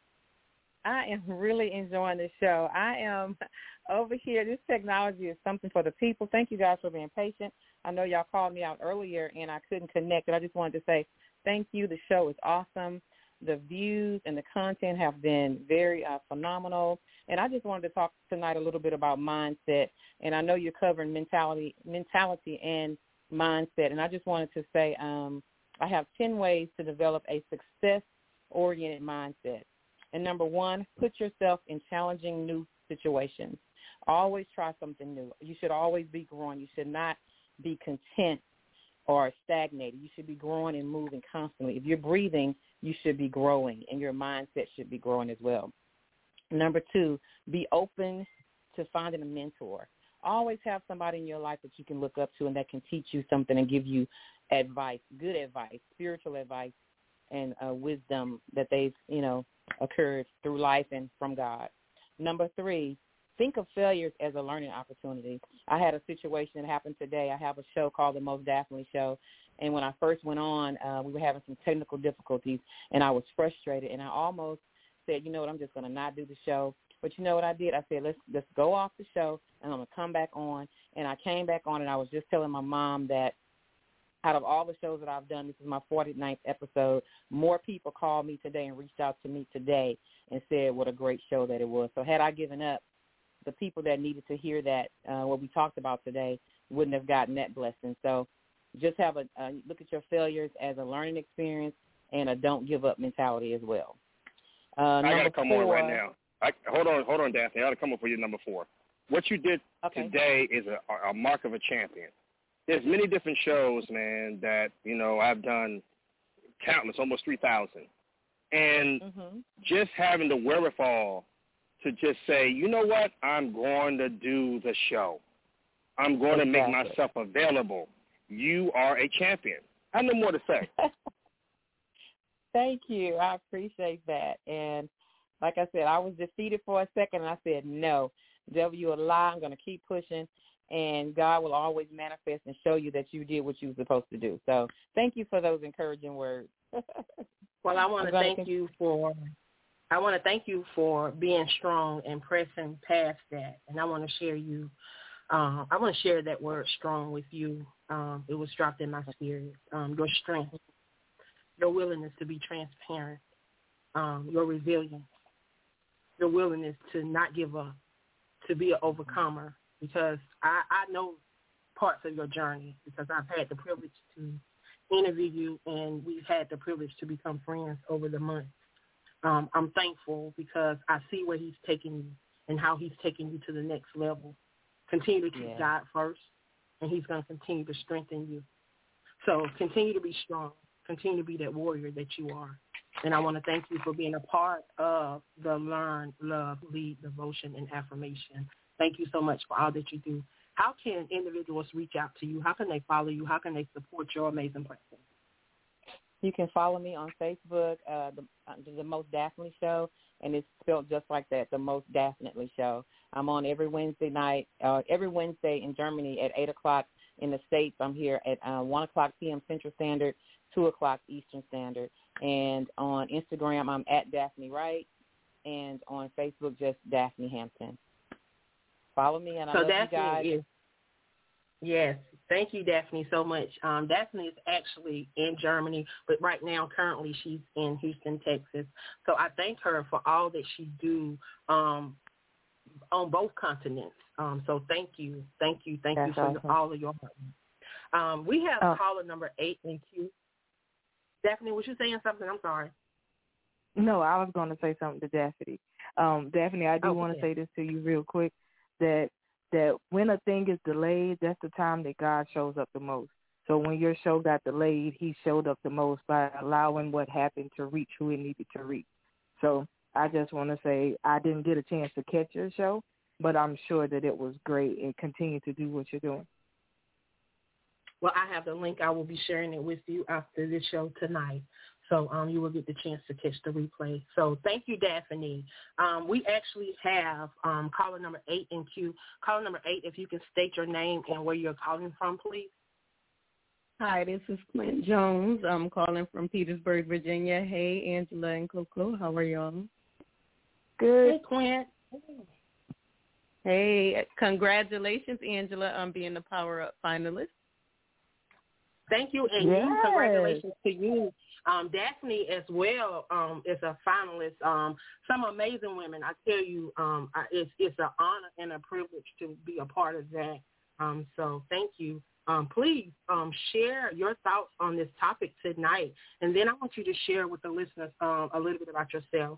I am really enjoying the show. I am over here. This technology is something for the people. Thank you guys for being patient. I know y'all called me out earlier, and I couldn't connect, but I just wanted to say thank you. The show is awesome. The views and the content have been very phenomenal. And I just wanted to talk tonight a little bit about mindset. And I know you're covering mentality and mindset. And I just wanted to say I have 10 ways to develop a success-oriented mindset. And number 1, put yourself in challenging new situations. Always try something new. You should always be growing. You should not be content or stagnated. You should be growing and moving constantly. If you're breathing, you should be growing, and your mindset should be growing as well. Number 2, be open to finding a mentor. Always have somebody in your life that you can look up to and that can teach you something and give you advice, good advice, spiritual advice, and wisdom that they've, occurred through life and from God. Number 3, think of failures as a learning opportunity. I had a situation that happened today. I have a show called The Most Daphne Show, and when I first went on, we were having some technical difficulties, and I was frustrated, and I almost said, you know what, I'm just going to not do the show. But you know what I did? I said, let's go off the show, and I'm going to come back on. And I came back on, and I was just telling my mom that out of all the shows that I've done, this is my 49th episode. More people called me today and reached out to me today and said what a great show that it was. So had I given up, the people that needed to hear that, what we talked about today, wouldn't have gotten that blessing. So just have a look at your failures as a learning experience and a don't give up mentality as well. I got to come on right now. Hold on, Daphne. I got to come up for you, number 4. What you did today is a mark of a champion. There's many different shows, man, that, I've done countless, almost 3,000. And just having the wherewithal to just say, you know what, I'm going to do the show. I'm going to make myself available. You are a champion. I have no more to say. Thank you. I appreciate that. And like I said, I was defeated for a second, and I said, no, devil, you a lie. I'm going to keep pushing, and God will always manifest and show you that you did what you were supposed to do. So thank you for those encouraging words. Well, I want to thank you for being strong and pressing past that. And I want to share that word strong with you. It was dropped in my spirit. Your strength, your willingness to be transparent, your resilience, your willingness to not give up, to be an overcomer. Because I know parts of your journey because I've had the privilege to interview you, and we've had the privilege to become friends over the months. I'm thankful because I see where he's taking you and how he's taking you to the next level. Continue to keep God first, and he's going to continue to strengthen you. So continue to be strong. Continue to be that warrior that you are. And I want to thank you for being a part of the Learn, Love, Lead, Devotion, and Affirmation. Thank you so much for all that you do. how can individuals reach out to you? How can they follow you? How can they support your amazing platform? You can follow me on Facebook, the Most Definitely Show, and it's spelled just like that, the Most Definitely Show. I'm on every Wednesday night, every Wednesday in Germany at 8 o'clock. In the States, I'm here at 1 o'clock p.m. Central Standard, 2 o'clock Eastern Standard. And on Instagram, I'm at Daphne Wright, and on Facebook, just Daphne Hampton. Follow me, and I love you guys. Yes. Thank you, Daphne, so much. Daphne is actually in Germany, but right now, currently, she's in Houston, Texas. So I thank her for all that she do on both continents. So thank you for awesome. All of your hard work. We have caller number 8 in queue. Daphne, was you saying something? I'm sorry. No, I was going to say something to Daphne. Daphne, I do want to say this to you real quick, that when a thing is delayed, that's the time that God shows up the most. So when your show got delayed, he showed up the most by allowing what happened to reach who it needed to reach. So I just want to say I didn't get a chance to catch your show, but I'm sure that it was great, and continue to do what you're doing. Well, I have the link. I will be sharing it with you after this show tonight. So you will get the chance to catch the replay. So thank you, Daphne. We actually have caller number 8 in queue. Caller number 8, if you can state your name and where you're calling from, please. Hi, this is Quint Jones. I'm calling from Petersburg, Virginia. Hey, Angela and Coco. How are y'all? Good. Hey, Quint. Hey, congratulations, Angela, on being the Power Up finalist. Thank you, and congratulations to you. Daphne as well is a finalist. Some amazing women. I tell you, it's an honor and a privilege to be a part of that. So thank you. Please share your thoughts on this topic tonight, and then I want you to share with the listeners a little bit about yourself.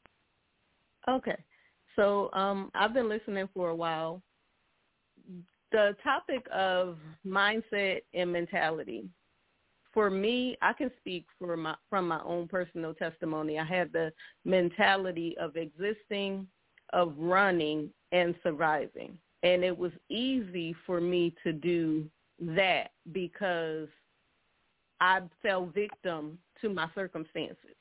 Okay. So I've been listening for a while. The topic of mindset and mentality, for me, I can speak from my own personal testimony. I had the mentality of existing, of running, and surviving. And it was easy for me to do that because I fell victim to my circumstances.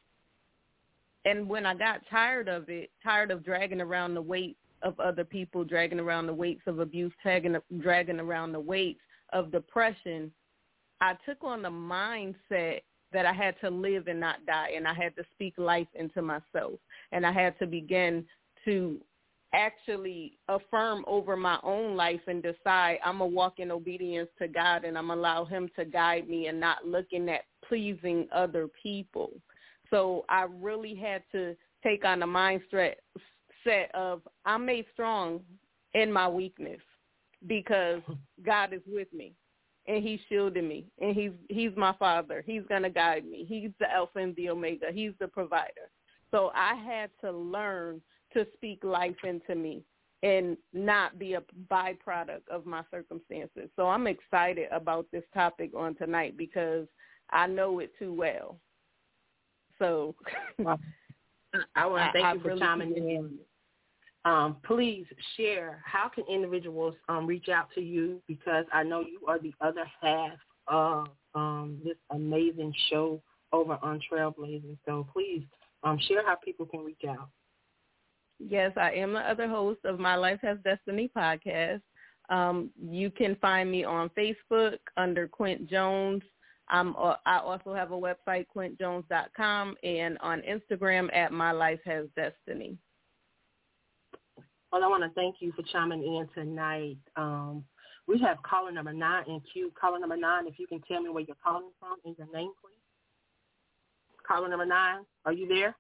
And when I got tired of it, tired of dragging around the weight of other people, dragging around the weights of abuse, dragging around the weights of depression, I took on the mindset that I had to live and not die, and I had to speak life into myself, and I had to begin to actually affirm over my own life and decide I'm going to walk in obedience to God, and I'm going to allow him to guide me and not looking at pleasing other people. So I really had to take on the mindset of I'm made strong in my weakness because God is with me and he's shielding me and he's my father. He's going to guide me. He's the Alpha and the Omega. He's the provider. So I had to learn to speak life into me and not be a byproduct of my circumstances. So I'm excited about this topic on tonight because I know it too well. So I want to thank you for chiming in. Please share, how can individuals reach out to you, because I know you are the other half of this amazing show over on Trailblazers. So please share how people can reach out. Yes, I am the other host of My Life Has Destiny podcast. You can find me on Facebook under Quint Jones. I also have a website, quintjones.com, and on Instagram at My Life Has Destiny. Well, I want to thank you for chiming in tonight. We have caller number 9 in queue. Caller number 9, if you can tell me where you're calling from and your name, please. Caller number 9, are you there?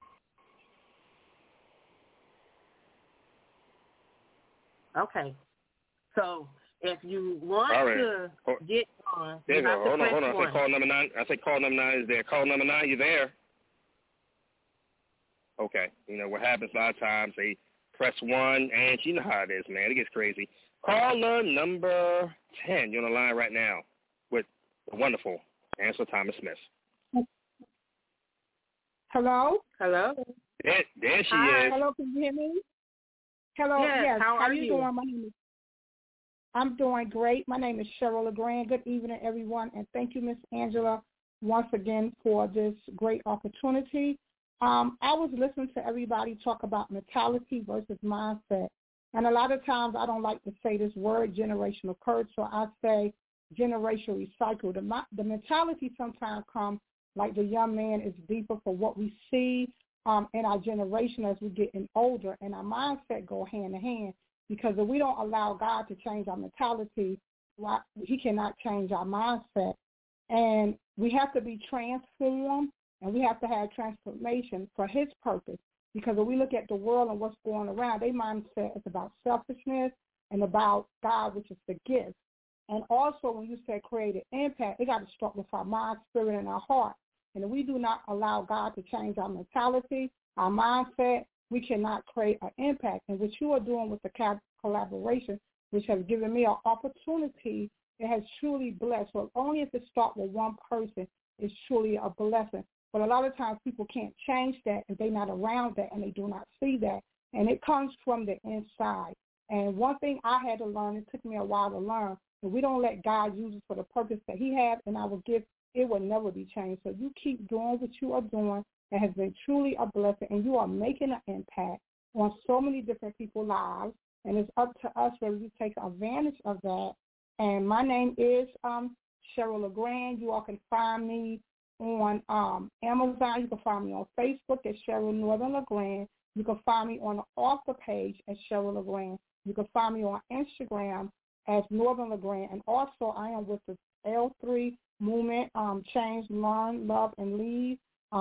Okay. So if you want to get on, you have to press 1. I said call number 9. I said call number 9 is there. Call number 9, you there? Okay. You know what happens a lot of times, they press 1, and you know how it is, man. It gets crazy. Caller number 10, you're on the line right now with the wonderful Angela Thomas Smith. Hello? Hello? There she Hi. is. Hello, can you hear me? Hello, yes. How are you doing? My name is I'm doing great. My name is Cheryl LeGrand. Good evening, everyone, and thank you, Miss Angela, once again for this great opportunity. I was listening to everybody talk about mentality versus mindset, and a lot of times I don't like to say this word, generational curse, so I say generational recycle. The mentality sometimes comes like the young man is deeper for what we see in our generation as we're getting older, and our mindset go hand in hand. Because if we don't allow God to change our mentality, he cannot change our mindset. And we have to be transformed, and we have to have transformation for his purpose. Because if we look at the world and what's going around, their mindset is about selfishness and about God, which is the gift. And also when you say creative impact, it got to start with our mind, spirit, and our heart. And if we do not allow God to change our mentality, our mindset, we cannot create an impact. And what you are doing with the collaboration, which has given me an opportunity, it has truly blessed. So only if it starts with one person, it's truly a blessing. But a lot of times people can't change that if they're not around that and they do not see that. And it comes from the inside. And one thing I had to learn, it took me a while to learn, if we don't let God use us for the purpose that he has and our gift, it will never be changed. So you keep doing what you are doing. It has been truly a blessing, and you are making an impact on so many different people's lives, and it's up to us whether we take advantage of that. And my name is Cheryl LeGrand. You all can find me on Amazon. You can find me on Facebook at Cheryl Northern LeGrand. You can find me on the author page at Cheryl LeGrand. You can find me on Instagram as Northern LeGrand. And also I am with the L3 movement, Change, Learn, Love, and Lead.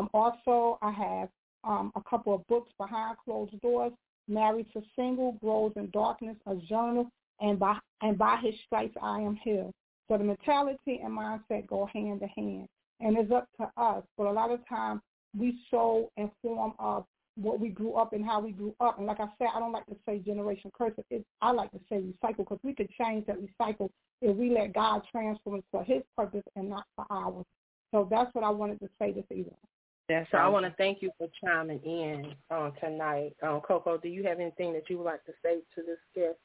Also, I have a couple of books, Behind Closed Doors, Married to Single, Grows in Darkness, a journal, and by his stripes I am healed. So the mentality and mindset go hand in hand, and it's up to us. But a lot of times we so informed of what we grew up and how we grew up. And like I said, I don't like to say generation curse. I like to say recycle, because we could change that recycle if we let God transform us for his purpose and not for ours. So that's what I wanted to say this evening. So I want to thank you for chiming in tonight. Coco, do you have anything that you would like to say to this guest?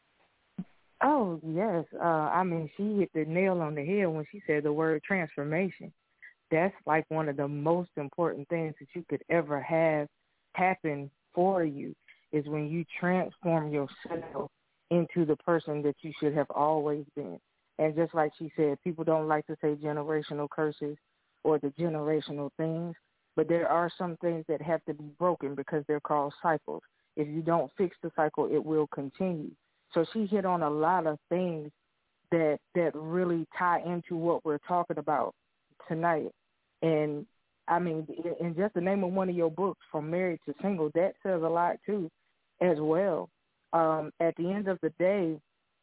Oh, yes. I mean, she hit the nail on the head when she said the word transformation. That's like one of the most important things that you could ever have happen for you, is when you transform yourself into the person that you should have always been. And just like she said, people don't like to say generational curses or the generational things, but there are some things that have to be broken because they're called cycles. If you don't fix the cycle, it will continue. So she hit on a lot of things that really tie into what we're talking about tonight. And, I mean, in just the name of one of your books, From Married to Single, that says a lot, too, as well. At the end of the day,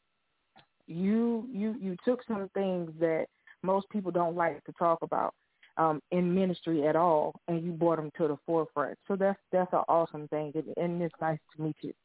you took some things that most people don't like to talk about in ministry at all, and you brought them to the forefront. So that's an awesome thing, and it's nice to meet you.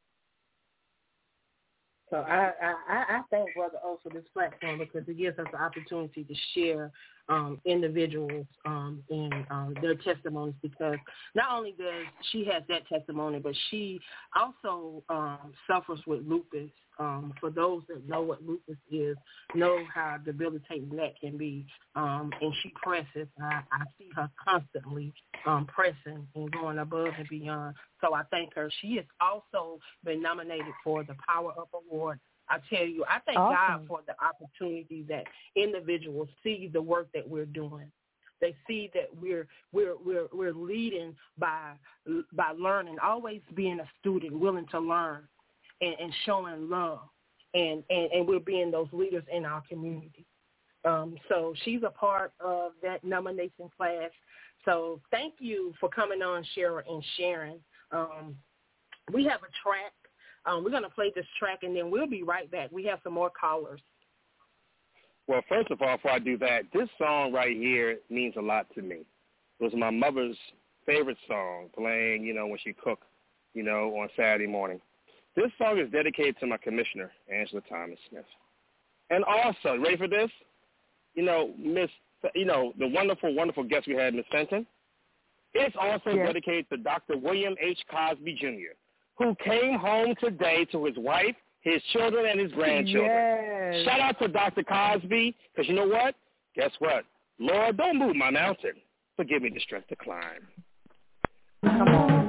So I thank Brother O for this platform, because it gives us the opportunity to share individuals in their testimonies, because not only does she have that testimony, but she also suffers with lupus. For those that know what lupus is, know how debilitating that can be. And she presses. I see her constantly pressing and going above and beyond. So I thank her. She has also been nominated for the Power Up Award. I tell you, I thank God for the opportunity that individuals see the work that we're doing. They see that we're leading by learning, always being a student, willing to learn and showing love, and we're being those leaders in our community. So she's a part of that nomination class. So thank you for coming on, Cheryl, and sharing. We have a track. We're going to play this track, and then we'll be right back. We have some more callers. Well, first of all, before I do that, this song right here means a lot to me. It was my mother's favorite song, playing, when she cooked, on Saturday morning. This song is dedicated to my commissioner, Angela Thomas Smith. And also, ready for this? The wonderful, wonderful guest we had, Miss Fenton. It's also dedicated to Dr. William H. Cosby, Jr., who came home today to his wife, his children, and his grandchildren. Yes. Shout out to Dr. Cosby, because you know what? Guess what? Lord, don't move my mountain, but give me the strength to climb. Come on.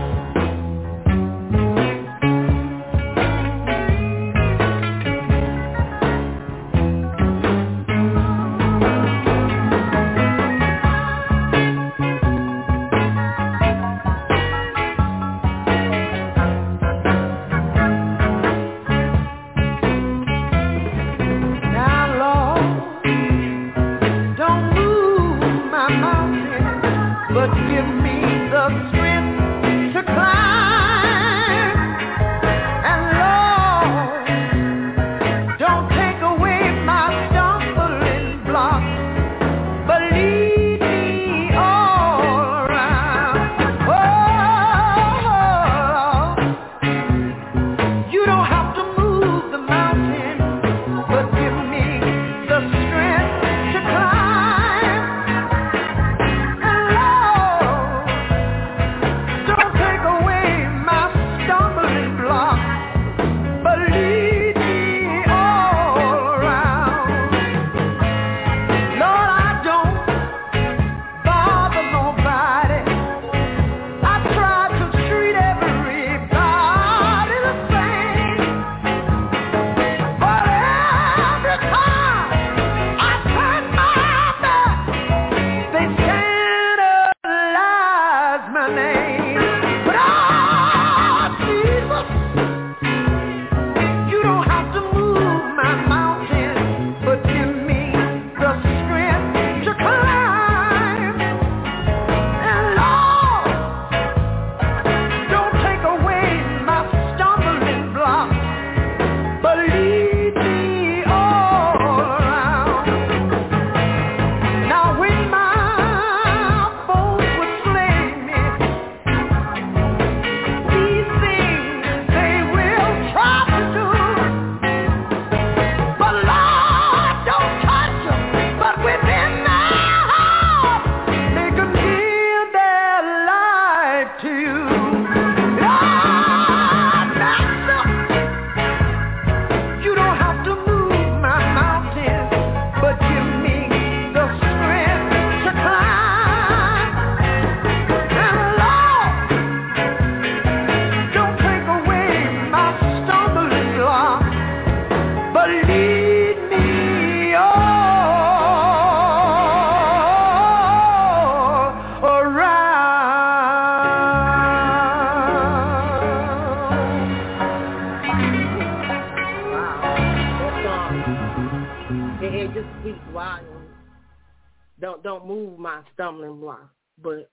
Don't move my stumbling block, but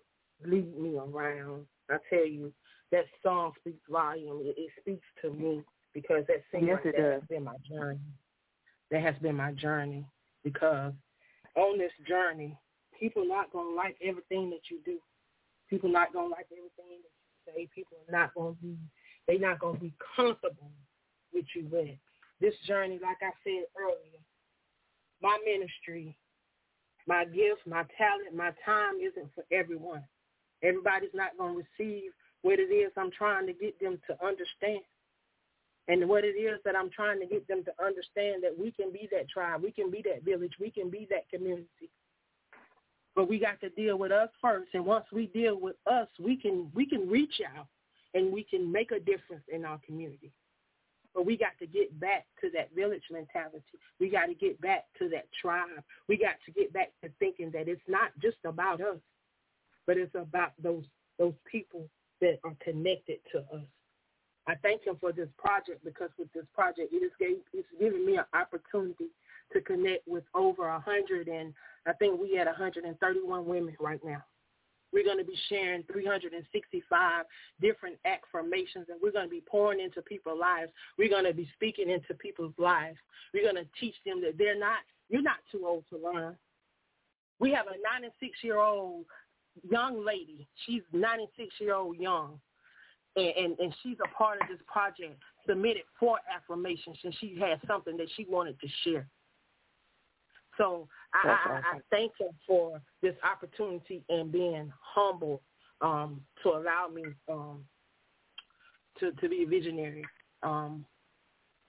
lead me around. I tell you, that song speaks volume. It speaks to me because that seems like that has been my journey. That has been my journey because on this journey, people not going to like everything that you do. People not going to like everything that you say. People are not going to be, they're not going to be comfortable with you with. This journey, like I said earlier, my ministry, my gifts, my talent, my time isn't for everyone. Everybody's not going to receive what it is I'm trying to get them to understand. And what it is that I'm trying to get them to understand, that we can be that tribe, we can be that village, we can be that community. But we got to deal with us first. And once we deal with us, we can reach out and we can make a difference in our community. But we got to get back to that village mentality. We got to get back to that tribe. We got to get back to thinking that it's not just about us, but it's about those people that are connected to us. I thank him for this project because with this project, it's given me an opportunity to connect with over 100, and I think we had 131 women right now. We're going to be sharing 365 different affirmations, and we're going to be pouring into people's lives. We're going to be speaking into people's lives. We're going to teach them that you're not too old to learn. We have a 96-year-old young lady. She's 96-year-old young, and she's a part of this project, submitted 4 affirmations, and she had something that she wanted to share. So I thank him for this opportunity and being humble to allow me to be a visionary.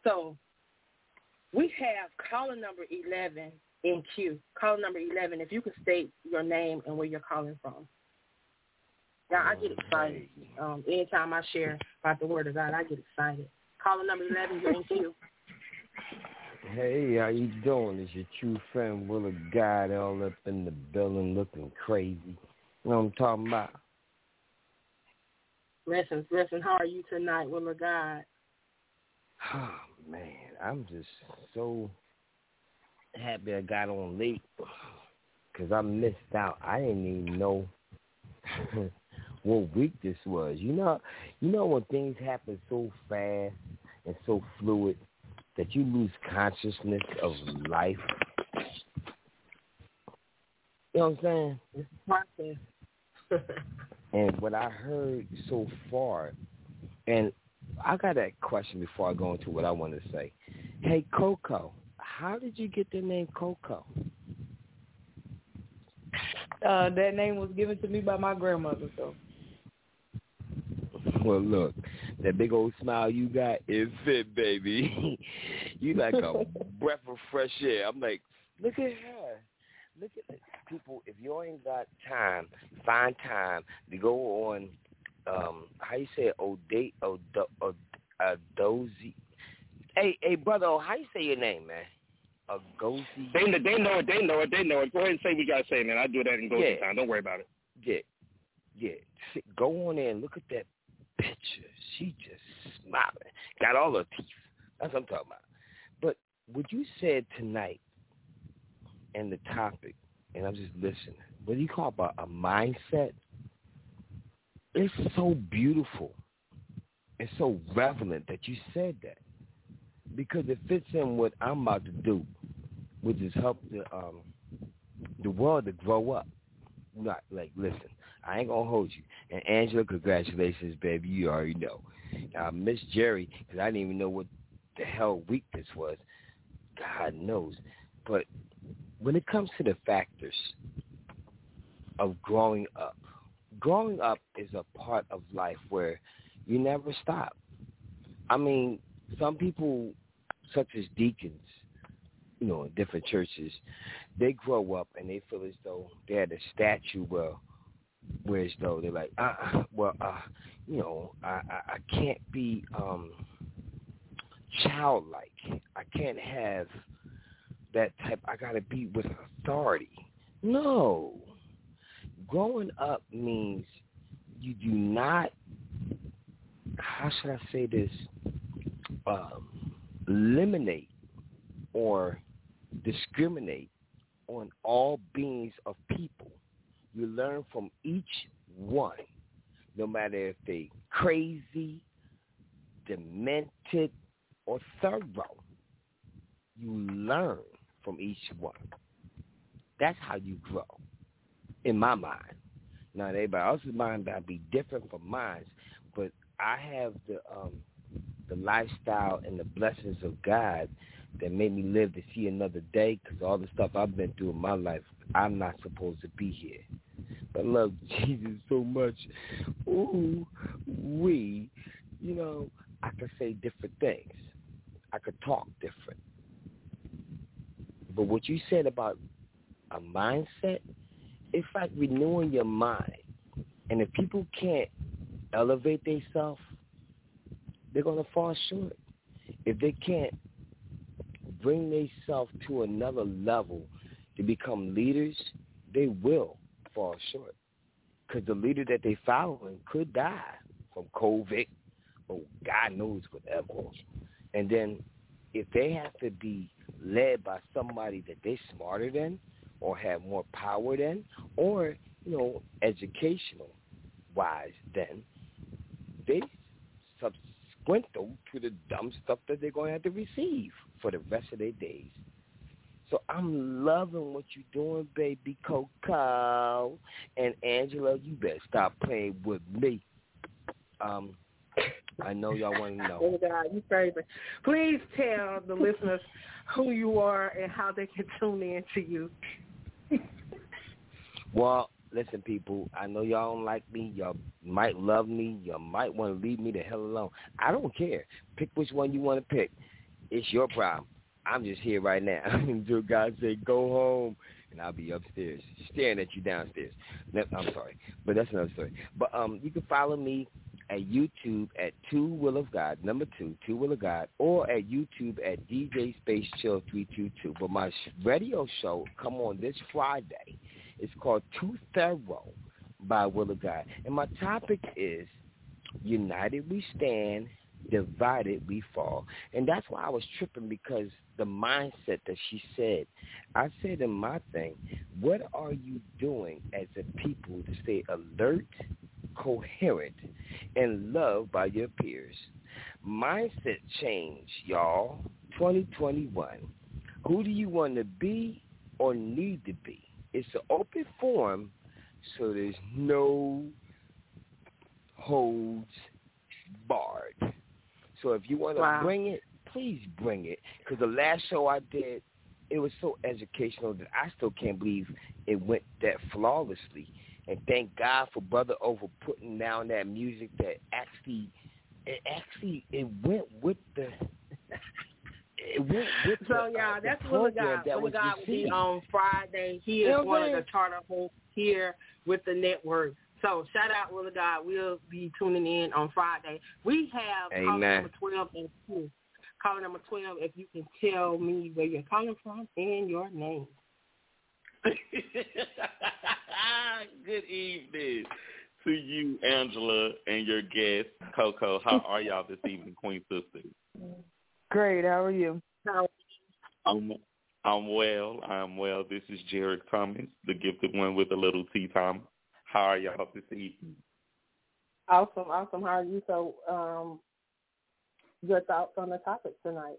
So we have caller number 11 in queue. Caller number 11, if you could state your name and where you're calling from. Now, I get excited. Anytime I share about the word of God, I get excited. Caller number 11, you're in queue. Hey, how you doing? It's your true friend, Will of God, all up in the building looking crazy. You know what I'm talking about? Listen, how are you tonight, Will of God? Oh, man, I'm just so happy I got on late because I missed out. I didn't even know what week this was. You know when things happen so fast and so fluid that you lose consciousness of life? You know what I'm saying? It's a process. And what I heard so far, and I got that question before I go into what I want to say. Hey, Coco, how did you get the name Coco? That name was given to me by my grandmother, so. Well, look, that big old smile you got, it fit, baby. You like a breath of fresh air. I'm like, look at her. Look at this. People, if you ain't got time, find time to go on, how you say it, Odozi. Hey, brother, how you say your name, man? Agozi? They know it. Go ahead and say what you got to say, man. I do that in Gozi time. Don't worry about it. Yeah. Go on there and look at that picture. She just smiling. Got all her teeth. That's what I'm talking about. But what you said tonight and the topic, and I'm just listening, what do you call about a mindset? It's so beautiful. It's so relevant that you said that because it fits in what I'm about to do, which is help the world to grow up. Not like, listen, I ain't going to hold you. And Angela, congratulations, baby. You already know. Miss Jerry, because I didn't even know what the hell week this was. God knows. But when it comes to the factors of growing up is a part of life where you never stop. I mean, some people, such as deacons, you know, in different churches, they grow up and they feel as though they're at a statue where as though they're like, you know, I can't be childlike. I can't have that type. I got to be with authority. No. Growing up means you do not, how should I say this, eliminate or discriminate on all beings of people. You learn from each one, no matter if they crazy, demented, or thorough. You learn from each one. That's how you grow, in my mind. Now, everybody else's mind might be different from mine, but I have the lifestyle and the blessings of God that made me live to see another day, because all the stuff I've been through in my life, I'm not supposed to be here. But I love Jesus so much. Ooh, you know, I could say different things. I could talk different. But what you said about a mindset, it's like renewing your mind. And if people can't elevate themselves, they're going to fall short. If they can't bring themselves to another level to become leaders, they will fall short. Because the leader that they following could die from COVID or God knows whatever. And then if they have to be led by somebody that they're smarter than or have more power than or, you know, educational-wise than, they subsequent to the dumb stuff that they're going to have to receive for the rest of their days. So I'm loving what you're doing, baby Coco. And Angela, you better stop playing with me. I know y'all want to know. Oh, God, you crazy. Please tell the listeners who you are and how they can tune in to you. Well, listen, people, I know y'all don't like me. Y'all might love me. Y'all might want to leave me the hell alone. I don't care. Pick which one you want to pick. it's your problem. I'm just here right now until God say go home, and I'll be upstairs staring at you downstairs. No, I'm sorry, but that's another story. But you can follow me at YouTube at 2 Will of God, number 2, 2 Will of God, or at YouTube at DJ Space Chill 322. But my radio show come on this Friday. It's called Too Thorough by Will of God, and my topic is United We Stand, Divided We Fall. And that's why I was tripping, because the mindset that she said. I said in my thing, what are you doing as a people to stay alert, coherent, and loved by your peers? Mindset change, y'all. 2021. Who do you want to be or need to be? It's an open forum, so there's no holds barred. So if you want to bring it, please bring it. Because the last show I did, it was so educational that I still can't believe it went that flawlessly. And thank God for Brother Over putting down that music that it went with the So y'all, that's Will of God. Will of God will be on Friday. He is one of the charter hosts here with the network. So shout out Will of God. We'll be tuning in on Friday. We have caller number 12 and 2. Caller number 12, if you can tell me where you're calling from and your name. Good evening to you, Angela, and your guest, Coco. How are y'all this evening, Queen Sisters? Great. How are you? I'm well. I'm well. This is Jarek Thomas, the gifted one with a little tea time. How are y'all this evening? Awesome. How are you? So, your thoughts on the topic tonight?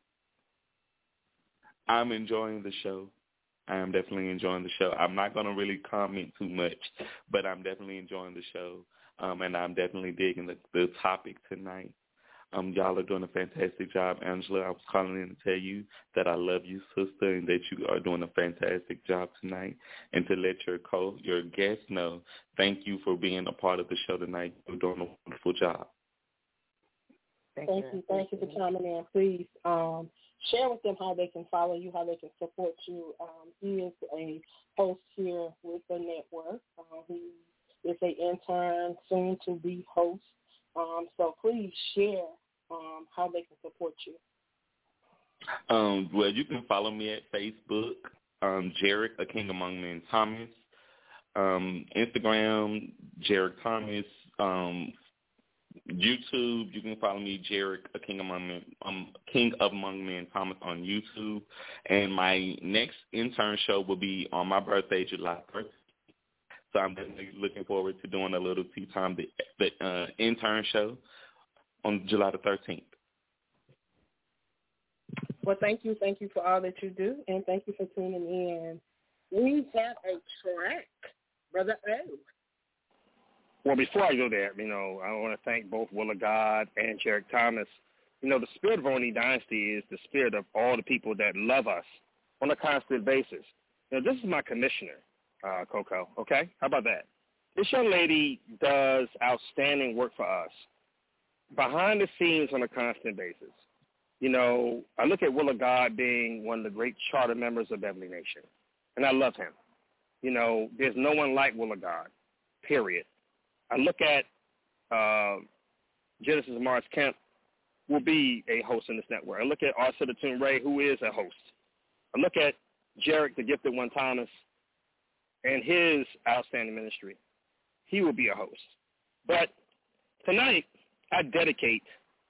I'm enjoying the show. I am definitely enjoying the show. I'm not going to really comment too much, but I'm definitely enjoying the show, and I'm definitely digging the topic tonight. Y'all are doing a fantastic job, Angela. I was calling in to tell you that I love you, sister, and that you are doing a fantastic job tonight. And to let your guests know, thank you for being a part of the show tonight. You're doing a wonderful job. Thank you for coming in. Please share with them how they can follow you, how they can support you. He is a host here with the network. He is an intern, soon to be host. So please share how they can support you. Well, you can follow me at Facebook, Jarek, A King Among Men Thomas. Instagram, Jarek Thomas. YouTube, you can follow me, Jarek, A King Among Men Thomas on YouTube. And my next intern show will be on my birthday, July 1st. So I'm definitely looking forward to doing a little tea time, the intern show on July the 13th. Well, thank you for all that you do, and thank you for tuning in. We have a track, Brother O. Well, before I go there, I want to thank both Will of God and Jarek Thomas. The spirit of Oni Dynasty is the spirit of all the people that love us on a constant basis. This is my commissioner. Coco, okay? How about that? This young lady does outstanding work for us behind the scenes on a constant basis. I look at Will of God being one of the great charter members of Beverly Nation, and I love him. There's no one like Will of God, period. I look at Genesis Mars Kemp will be a host in this network. I look at Arcetta Toon Ray, who is a host. I look at Jarek, the gifted one, Thomas, and his outstanding ministry. He will be a host. But tonight, I dedicate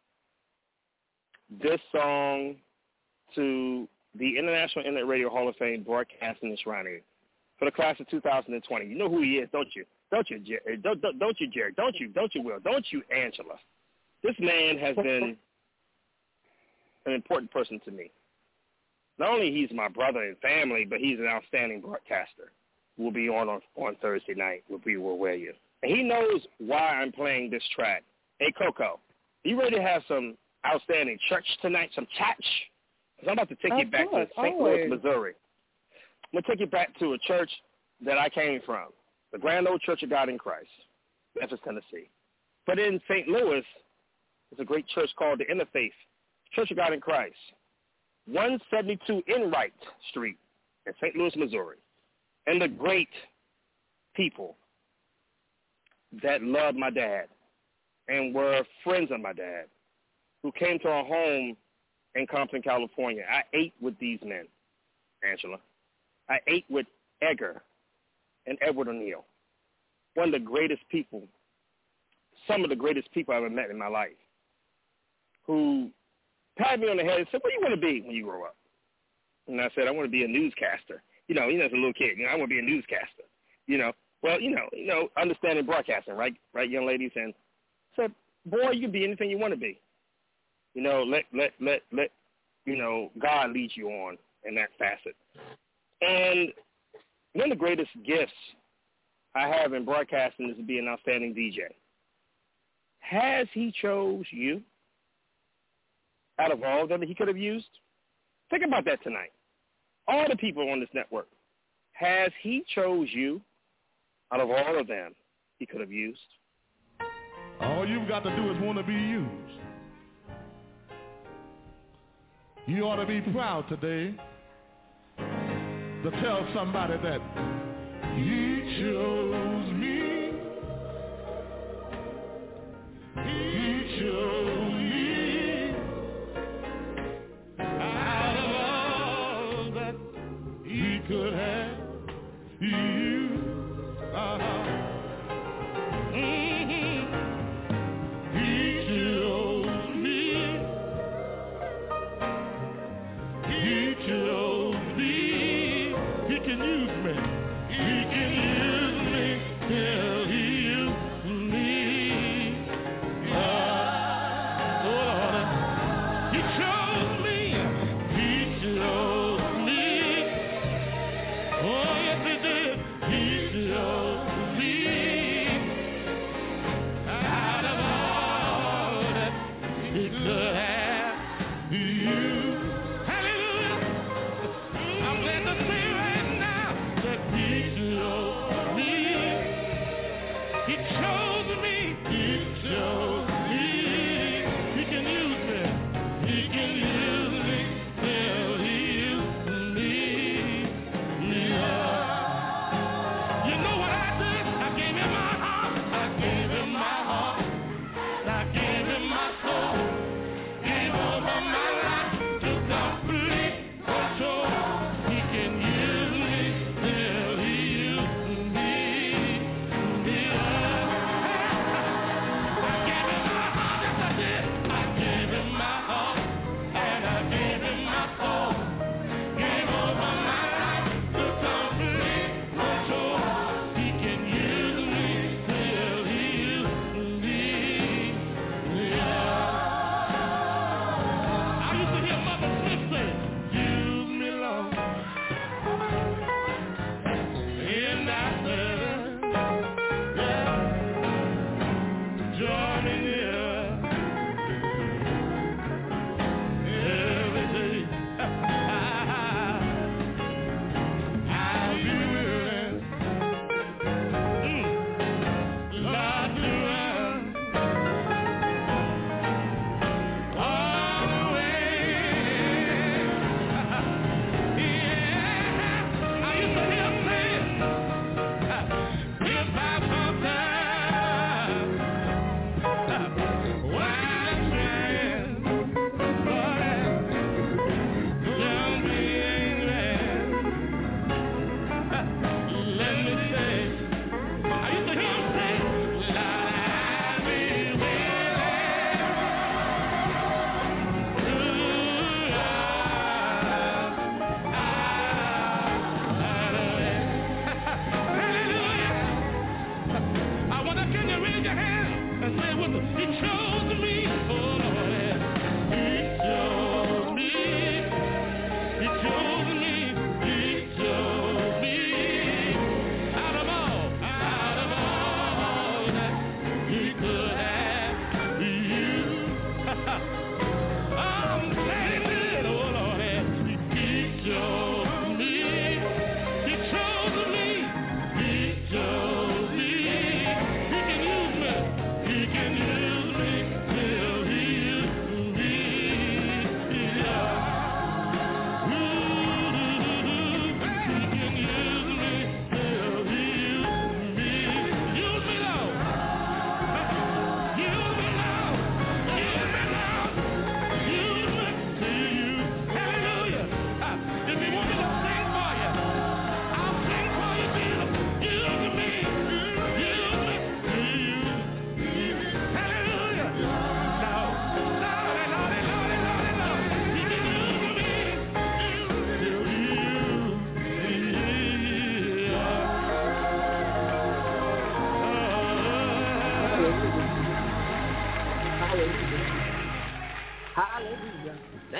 this song to the International Internet Radio Hall of Fame broadcasting enshrinery for the class of 2020. You know who he is, don't you? Don't you, Jerry? Don't you, Jerry? Don't you, Will? Don't you, Angela? This man has been an important person to me. Not only he's my brother and family, but he's an outstanding broadcaster. We'll be on Thursday night. We'll wear you. And he knows why I'm playing this track. Hey, Coco, you ready to have some outstanding church tonight, some church? Because I'm about to take you back to St. Louis, Missouri. I'm going to take you back to a church that I came from, the Grand Old Church of God in Christ, Memphis, Tennessee. But in St. Louis, there's a great church called the Interfaith Church of God in Christ, 172 Enright Street in St. Louis, Missouri. And the great people that loved my dad and were friends of my dad who came to our home in Compton, California. I ate with these men, Angela. I ate with Edgar and Edward O'Neill, one of the greatest people, some of the greatest people I ever met in my life, who patted me on the head and said, what do you want to be when you grow up? And I said, I want to be a newscaster. As a little kid, I want to be a newscaster. Well, understanding broadcasting, right, young ladies? And I said, boy, you can be anything you want to be. Let God lead you on in that facet. And one of the greatest gifts I have in broadcasting is to be an outstanding DJ. Has he chose you out of all of them that he could have used? Think about that tonight. All the people on this network. Has he chose you out of all of them he could have used? All you've got to do is want to be used. You ought to be proud today to tell somebody that he chose me. He chose me out of all that he could have used. He chose me. He chose me. He can use me. He can use me till he uses me. Oh, Lord. He chose me. He chose me. Oh, yes, he did.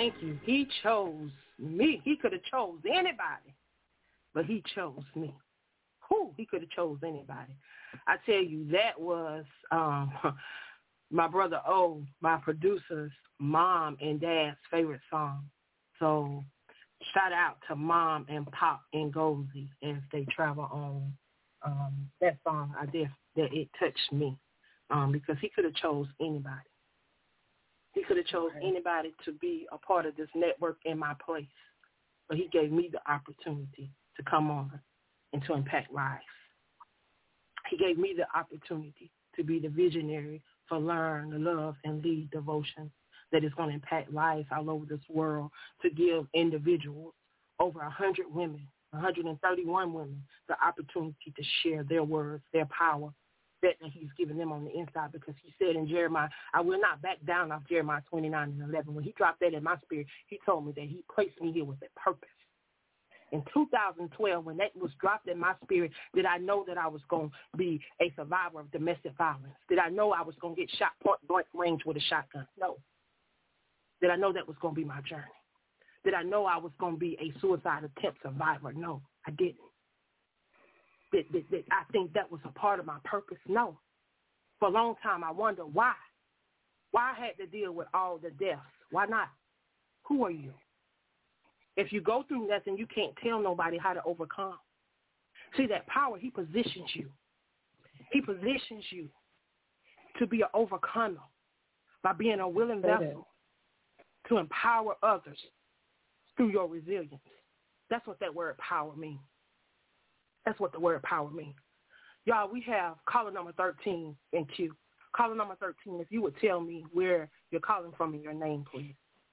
Thank you. He chose me. He could have chose anybody, but he chose me. Who? He could have chose anybody. I tell you, that was my brother O, my producer's mom and dad's favorite song. So shout out to Mom and Pop and Goldie as they travel on that song. That it touched me because he could have chose anybody. He could have chose anybody to be a part of this network in my place, but he gave me the opportunity to come on and to impact lives. He gave me the opportunity to be the visionary for Learn, the Love, and Lead devotion that is going to impact lives all over this world, to give individuals, over 100 women, 131 women, the opportunity to share their words, their power that he's given them on the inside, because he said in Jeremiah, I will not back down off Jeremiah 29:11. When he dropped that in my spirit, he told me that he placed me here with a purpose. In 2012, when that was dropped in my spirit, did I know that I was going to be a survivor of domestic violence? Did I know I was going to get shot point blank range with a shotgun? No. Did I know that was going to be my journey? Did I know I was going to be a suicide attempt survivor? No, I didn't. Did I think that was a part of my purpose? No. For a long time, I wondered why. Why I had to deal with all the deaths? Why not? Who are you? If you go through nothing, you can't tell nobody how to overcome. See, that power, he positions you. He positions you to be an overcomer by being a willing vessel to empower others through your resilience. That's what that word power means. That's what the word power means. Y'all, we have caller number 13 in queue. Caller number 13, if you would tell me where you're calling from and your name, please.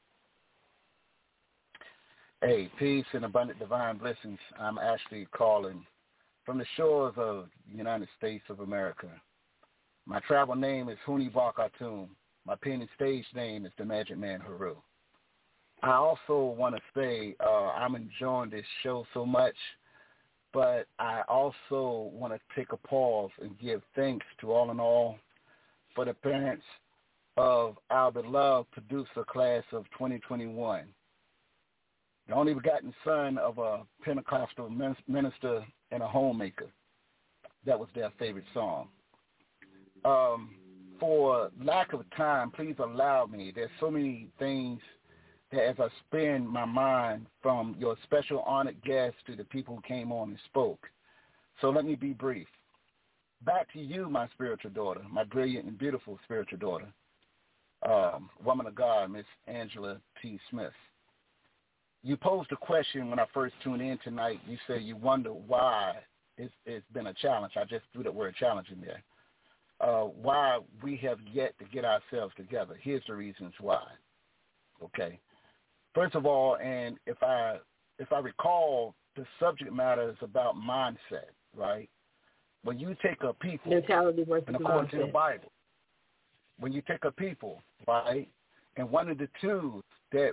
Hey, peace and abundant divine blessings. I'm actually calling from the shores of the United States of America. My travel name is Huni Barkatun. My pen and stage name is the Magic Man Haru. I also want to say I'm enjoying this show so much, but I also want to take a pause and give thanks to all in all for the parents of our beloved producer class of 2021. The only begotten son of a Pentecostal minister and a homemaker. That was their favorite song. For lack of time, please allow me. There's so many things that as I spend my mind, from your special honored guests to the people who came on and spoke. So let me be brief. Back to you, my spiritual daughter, my brilliant and beautiful spiritual daughter, woman of God, Miss Angela T. Smith. You posed a question when I first tuned in tonight. You said you wonder why it's been a challenge. I just threw that word challenge in there. Why we have yet to get ourselves together. Here's the reasons why. Okay. First of all, and if I recall, the subject matter is about mindset, right? When you take a people, mentality versus and according mindset. To the Bible, when you take a people, right, and one of the tools that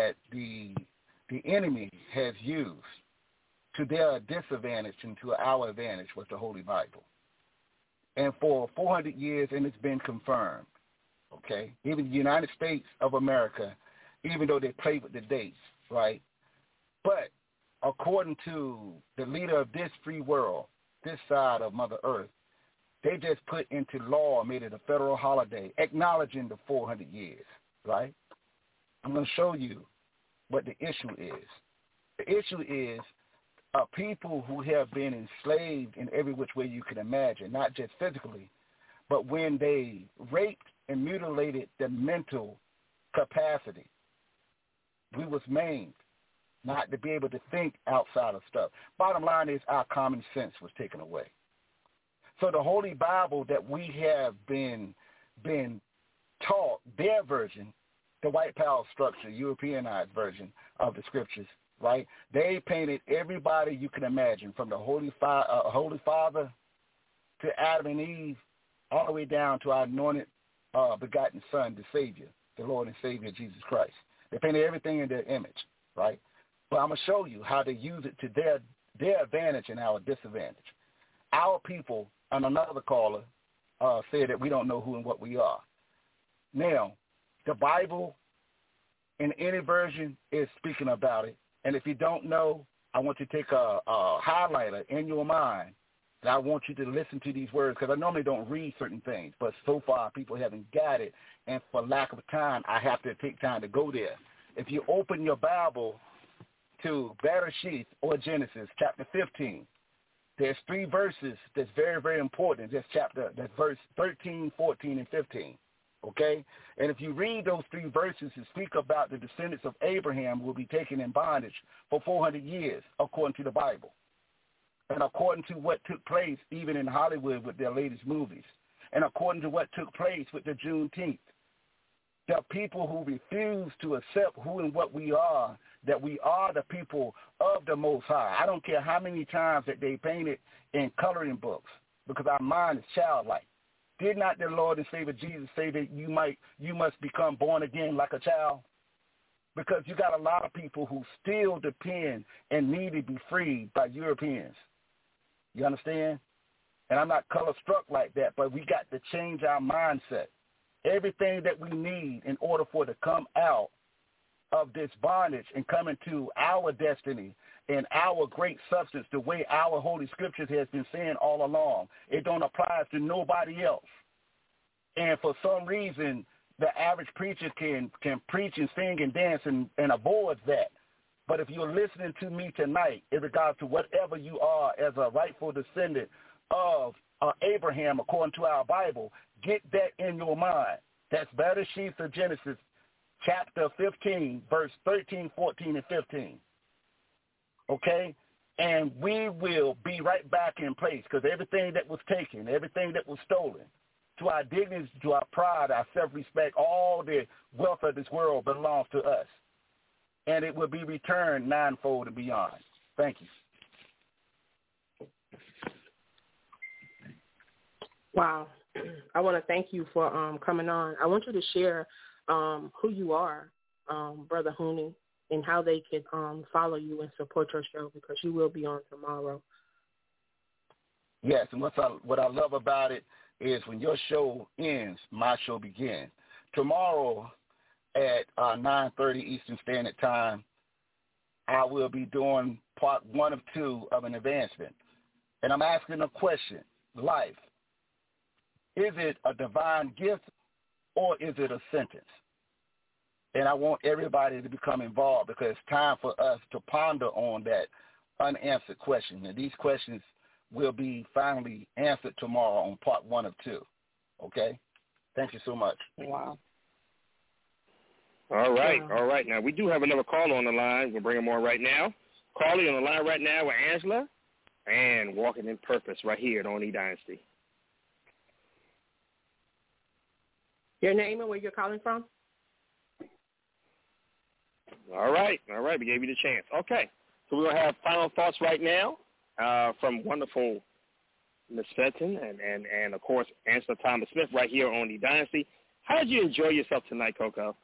the enemy has used to their disadvantage and to our advantage was the Holy Bible. And for 400 years, and it's been confirmed, okay? Even the United States of America, even though they play with the dates, right? But according to the leader of this free world, this side of Mother Earth, they just put into law, made it a federal holiday, acknowledging the 400 years, right? I'm going to show you what the issue is. The issue is people who have been enslaved in every which way you can imagine, not just physically, but when they raped and mutilated the mental capacity. We was maimed not to be able to think outside of stuff. Bottom line is our common sense was taken away. So the Holy Bible that we have been taught, their version, the white power structure, Europeanized version of the scriptures, right? They painted everybody you can imagine, from the Holy Father to Adam and Eve, all the way down to our anointed begotten Son, the Savior, the Lord and Savior, Jesus Christ. They painted everything in their image, right? But I'm going to show you how they use it to their advantage and our disadvantage. Our people, and another caller said that we don't know who and what we are. Now, the Bible in any version is speaking about it. And if you don't know, I want you to take a highlighter in your mind, and I want you to listen to these words, because I normally don't read certain things, but so far people haven't got it, and for lack of time, I have to take time to go there. If you open your Bible to Bereshith or Genesis, chapter 15, there's 3 verses that's very, very important in this chapter. That's verse 13, 14, and 15. Okay? And if you read those 3 verses, it speak about the descendants of Abraham will be taken in bondage for 400 years, according to the Bible. And according to what took place even in Hollywood with their latest movies. And according to what took place with the Juneteenth. There are people who refuse to accept who and what we are, that we are the people of the Most High. I don't care how many times that they paint it in coloring books, because our mind is childlike. Did not the Lord and Savior Jesus say that you must become born again like a child? Because you got a lot of people who still depend and need to be freed by Europeans. You understand? And I'm not color struck like that, but we got to change our mindset. Everything that we need in order for it to come out of this bondage and come into our destiny and our great substance, the way our Holy Scriptures has been saying all along. It don't apply to nobody else. And for some reason, the average preacher can preach and sing and dance and avoid that. But if you're listening to me tonight in regards to whatever you are as a rightful descendant of Abraham, according to our Bible, get that in your mind. That's Bereshith of Genesis, chapter 15, verse 13, 14, and 15. Okay? And we will be right back in place, because everything that was taken, everything that was stolen, to our dignity, to our pride, our self-respect, all the wealth of this world belongs to us. And it will be returned ninefold and beyond. Thank you. Wow. I want to thank you for coming on. I want you to share who you are, Brother Hooney, and how they can follow you and support your show, because you will be on tomorrow. Yes, and what I love about it is when your show ends, my show begins. Tomorrow at 9:30 Eastern Standard Time, I will be doing part 1 of 2 of an advancement. And I'm asking a question, life. Is it a divine gift or is it a sentence? And I want everybody to become involved, because it's time for us to ponder on that unanswered question. And these questions will be finally answered tomorrow on part 1 of 2. Okay? Thank you so much. Wow. All right, all right. Now, we do have another caller on the line. We'll bring him on right now. Caller on the line right now with Angela and Walking in Purpose right here at Oni Dynasty. Your name and where you're calling from? All right. We gave you the chance. Okay. So we're going to have final thoughts right now from wonderful Ms. Fenton and, of course, Angela Thomas Smith right here on the Dynasty. How did you enjoy yourself tonight, Coco?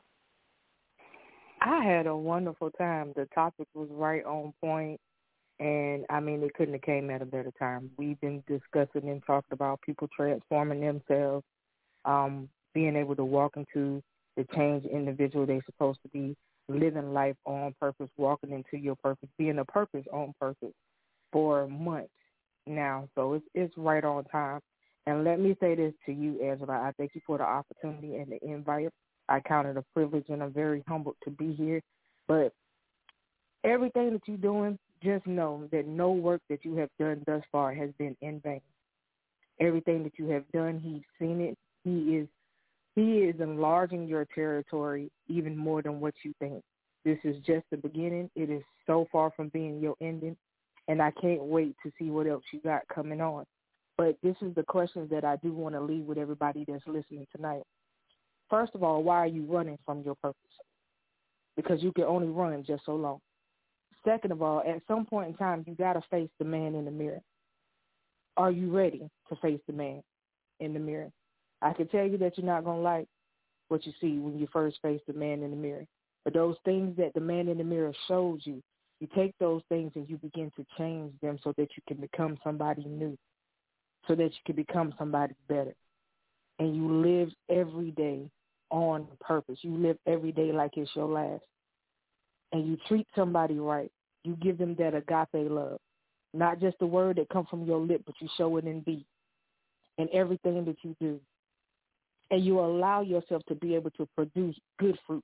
I had a wonderful time. The topic was right on point, and, I mean, it couldn't have came at a better time. We've been discussing and talking about people transforming themselves, being able to walk into the changed individual they're supposed to be, living life on purpose, walking into your purpose, being a purpose on purpose for months now. So it's right on time. And let me say this to you, Angela. I thank you for the opportunity and the invite. I count it a privilege, and I'm very humbled to be here. But everything that you're doing, just know that no work that you have done thus far has been in vain. Everything that you have done, He's seen it. He is enlarging your territory even more than what you think. This is just the beginning. It is so far from being your ending, and I can't wait to see what else you got coming on. But this is the questions that I do want to leave with everybody that's listening tonight. First of all, why are you running from your purpose? Because you can only run just so long. Second of all, at some point in time, you got to face the man in the mirror. Are you ready to face the man in the mirror? I can tell you that you're not going to like what you see when you first face the man in the mirror. But those things that the man in the mirror shows you, you take those things and you begin to change them so that you can become somebody new, so that you can become somebody better. And you live every day on purpose. You live every day like it's your last. And you treat somebody right. You give them that agape love. Not just the word that comes from your lip, but you show it in deed in everything that you do. And you allow yourself to be able to produce good fruit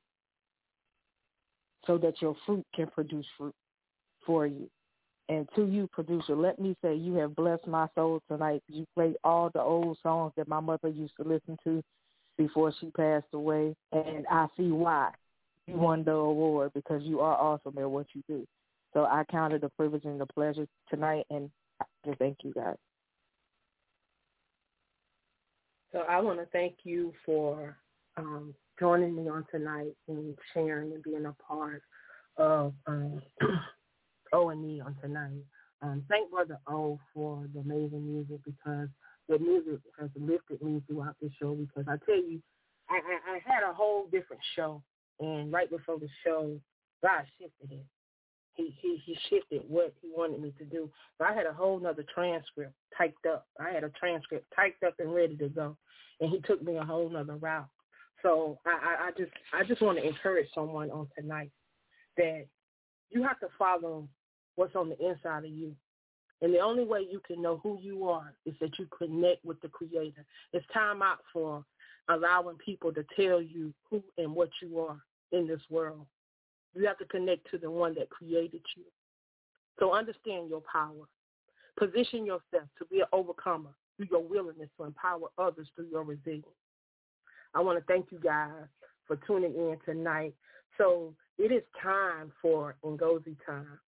so that your fruit can produce fruit for you. And to you, producer, let me say you have blessed my soul tonight. You played all the old songs that my mother used to listen to before she passed away, and I see why you won the award, because you are awesome at what you do. So I count it a privilege and a pleasure tonight, and I just thank you guys. So I want to thank you for joining me on tonight and sharing and being a part of O&E on tonight. Thank Brother O for the amazing music, because the music has lifted me throughout the show. Because I tell you, I had a whole different show, and right before the show, God shifted it. He shifted what he wanted me to do. So I had a whole nother transcript typed up. I had a transcript typed up and ready to go, and he took me a whole nother route. So I just want to encourage someone on tonight that you have to follow what's on the inside of you. And the only way you can know who you are is that you connect with the Creator. It's time out for allowing people to tell you who and what you are in this world. You have to connect to the one that created you. So understand your power. Position yourself to be an overcomer through your willingness to empower others through your resilience. I want to thank you guys for tuning in tonight. So it is time for Ngozi Time.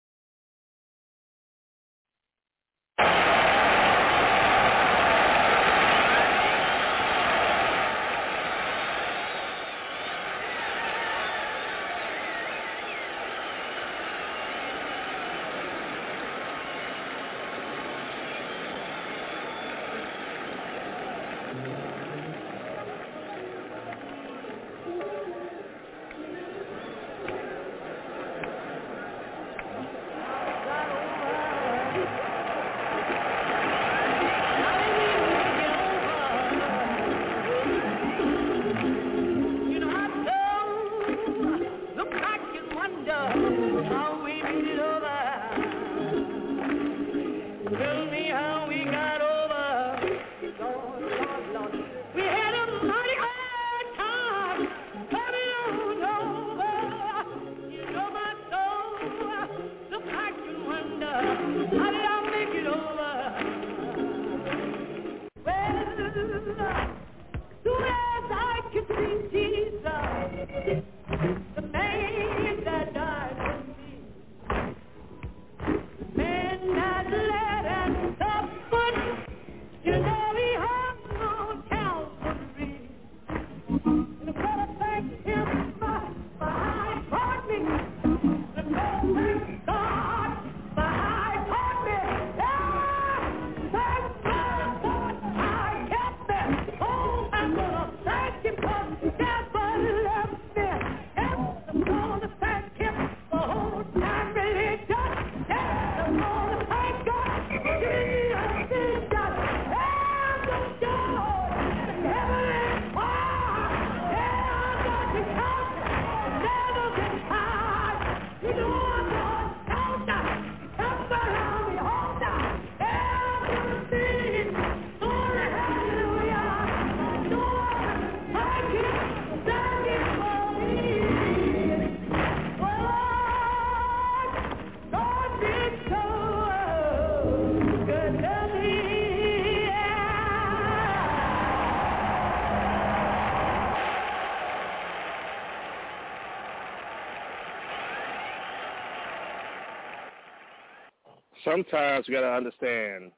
Sometimes we got to understand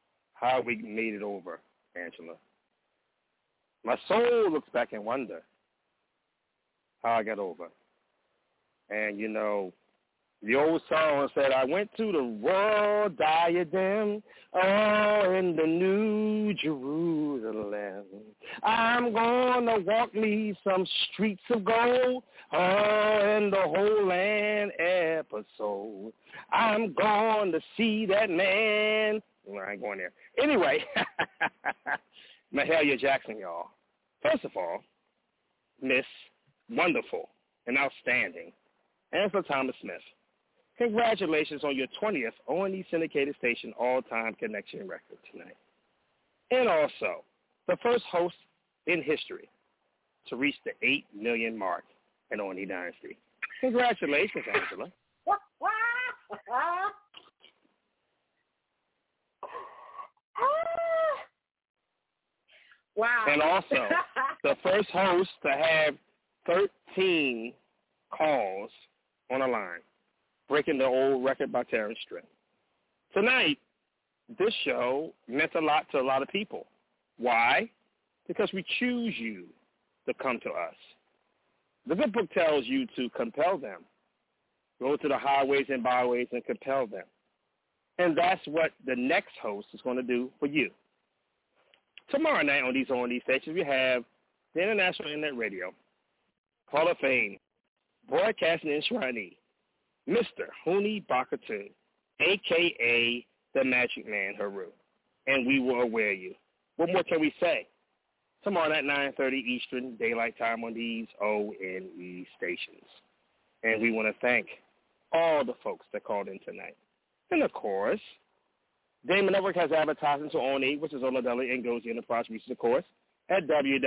how we made it over, Angela. My soul looks back and wonder how I got over. And, you know, the old song said, I went to the royal diadem, oh, in the New Jerusalem. I'm going to walk me some streets of gold, oh, in the whole land episode. I'm going to see that man. Well, I ain't going there. Anyway, Mahalia Jackson, y'all. First of all, Miss Wonderful and Outstanding, Angela Thomas Smith. Congratulations on your 20th O&E syndicated station all-time connection record tonight. And also, the first host in history to reach the 8 million mark in O&E Dynasty. Congratulations, Angela. Wow. And also, the first host to have 13 calls on a line, breaking the old record by Terrence Strip. Tonight, this show meant a lot to a lot of people. Why? Because we choose you to come to us. The good book tells you to compel them. Go to the highways and byways and compel them. And that's what the next host is going to do for you. Tomorrow night on these stations, we have the International Internet Radio Hall of Fame broadcasting enshrinee, Mr. Huni Bakatoon, a.k.a. the Magic Man Haru. And we will aware you. What more can we say? Tomorrow night, 9:30 Eastern Daylight Time on these ONE stations. And we want to thank all the folks that called in tonight. And, of course, Damon Network has advertising to ONE, which is Ola Deli and Gozi Enterprise, which is, of course, at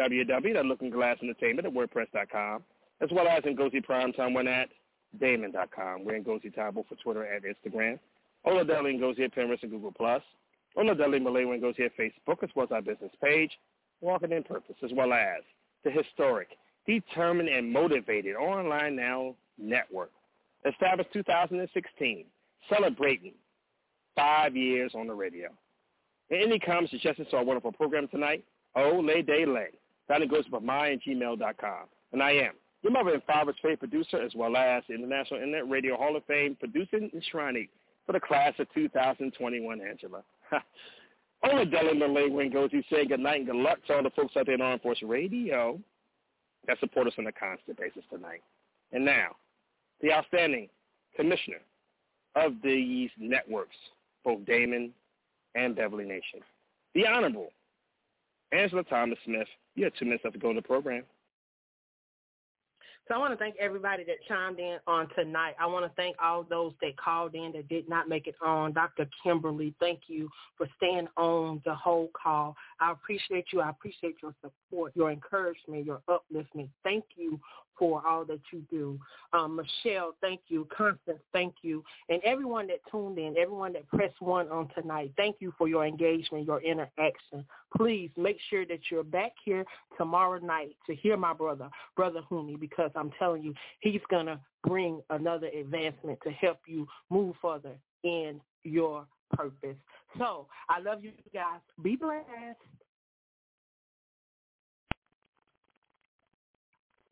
www.lookingglass.entertainment@wordpress.com, as well as in Gozi Primetime when at Damon.com. We're in Gozi Time both for Twitter and Instagram. Ola Deli and Gozi at Pinterest and Google+. Ola Deli Malay and Gozi at Facebook, as well as our business page, Walking in Purpose, as well as the historic, determined, and motivated Online Now Network, established 2016, celebrating 5 years on the radio. And any comments, suggestions to our wonderful program tonight, that goes by my@gmail.com. And I am your mother and father's favorite producer, as well as the International Internet Radio Hall of Fame producing enshrinee for the class of 2021, Angela. Ola Deli Malay Wingozi saying good night and good luck to all the folks out there in Armed Force Radio that support us on a constant basis tonight. And now, the outstanding commissioner of these networks, both Damon and Beverly Nation, the Honorable Angela Thomas Smith. You have 2 minutes left to go in the program. So I want to thank everybody that chimed in on tonight. I want to thank all those that called in that did not make it on. Dr. Kimberly, thank you for staying on the whole call. I appreciate you. I appreciate your support, your encouragement, your upliftment. Thank you for all that you do. Michelle, thank you. Constance, thank you. And everyone that tuned in, everyone that pressed 1 on tonight, thank you for your engagement, your interaction. Please make sure that you're back here tomorrow night to hear my brother Huni, because I'm telling you, he's going to bring another advancement to help you move further in your purpose. So I love you guys. Be blessed.